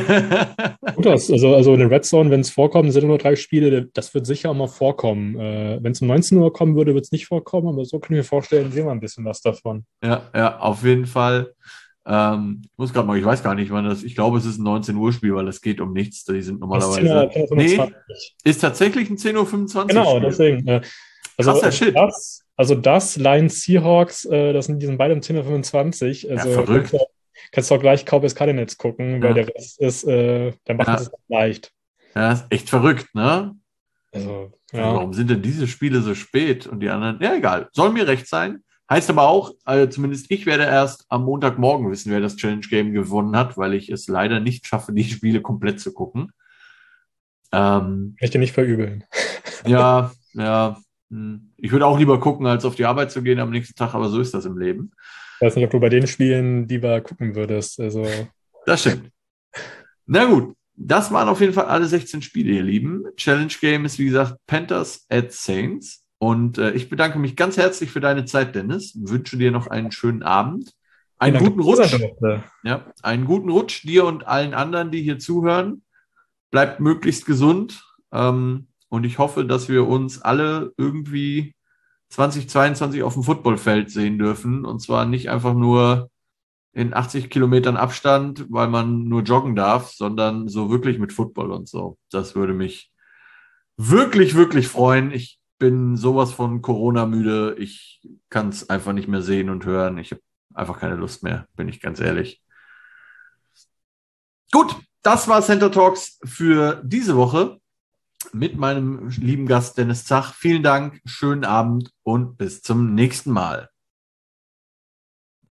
B: Gut aus. Also, also in der Red Zone, wenn es vorkommt, sind nur drei Spiele, das wird sicher auch mal vorkommen. Äh, wenn es um neunzehn Uhr kommen würde, wird es nicht vorkommen, aber so können wir vorstellen, sehen wir ein bisschen was davon.
A: Ja, ja, auf jeden Fall. Ähm, ich muss gerade mal, ich weiß gar nicht, wann das, ich glaube, es ist ein neunzehn Uhr Spiel, weil es geht um nichts. Die sind normalerweise.
B: zehn Uhr fünfundzwanzig.
A: Nee, ist tatsächlich ein zehn Uhr fünfundzwanzig.
B: Genau,
A: Spiel.
B: deswegen. Äh, also,
A: Krasser Shit.
B: Das, also das, Lions Seahawks, äh, das sind, die sind beide um zehn Uhr fünfundzwanzig. Also
A: ja, verrückt.
B: Kannst du, kannst du auch gleich Cowboys Cardinals gucken,
A: ja.
B: weil der Rest ist, äh, der macht
A: ja.
B: es leicht.
A: Ja, ist echt verrückt, ne?
B: Also,
A: ja. Warum sind denn diese Spiele so spät und die anderen? Ja, egal. Soll mir recht sein. Heißt aber auch, also zumindest ich werde erst am Montagmorgen wissen, wer das Challenge Game gewonnen hat, weil ich es leider nicht schaffe, die Spiele komplett zu gucken. Ähm,
B: Kann ich dir nicht verübeln.
A: Ja, ja, ich würde auch lieber gucken, als auf die Arbeit zu gehen am nächsten Tag, aber so ist das im Leben.
B: Ich weiß nicht, ob du bei den Spielen lieber gucken würdest. Also.
A: Das stimmt. Na gut, das waren auf jeden Fall alle sechzehn Spiele, ihr Lieben. Challenge Game ist, wie gesagt, Panthers at Saints. Und äh, ich bedanke mich ganz herzlich für deine Zeit, Dennis. Wünsche dir noch einen schönen Abend. Einen
B: Danke,
A: guten Rutsch. Ja, einen guten Rutsch dir und allen anderen, die hier zuhören. Bleibt möglichst gesund. Ähm, und ich hoffe, dass wir uns alle irgendwie zwanzig zweiundzwanzig auf dem Footballfeld sehen dürfen. Und zwar nicht einfach nur in achtzig Kilometern Abstand, weil man nur joggen darf, sondern so wirklich mit Football und so. Das würde mich wirklich, wirklich freuen. Ich bin sowas von Corona müde. Ich kann es einfach nicht mehr sehen und hören. Ich habe einfach keine Lust mehr, bin ich ganz ehrlich. Gut, das war Center Talks für diese Woche mit meinem lieben Gast Dennis Zach. Vielen Dank, schönen Abend und bis zum nächsten Mal.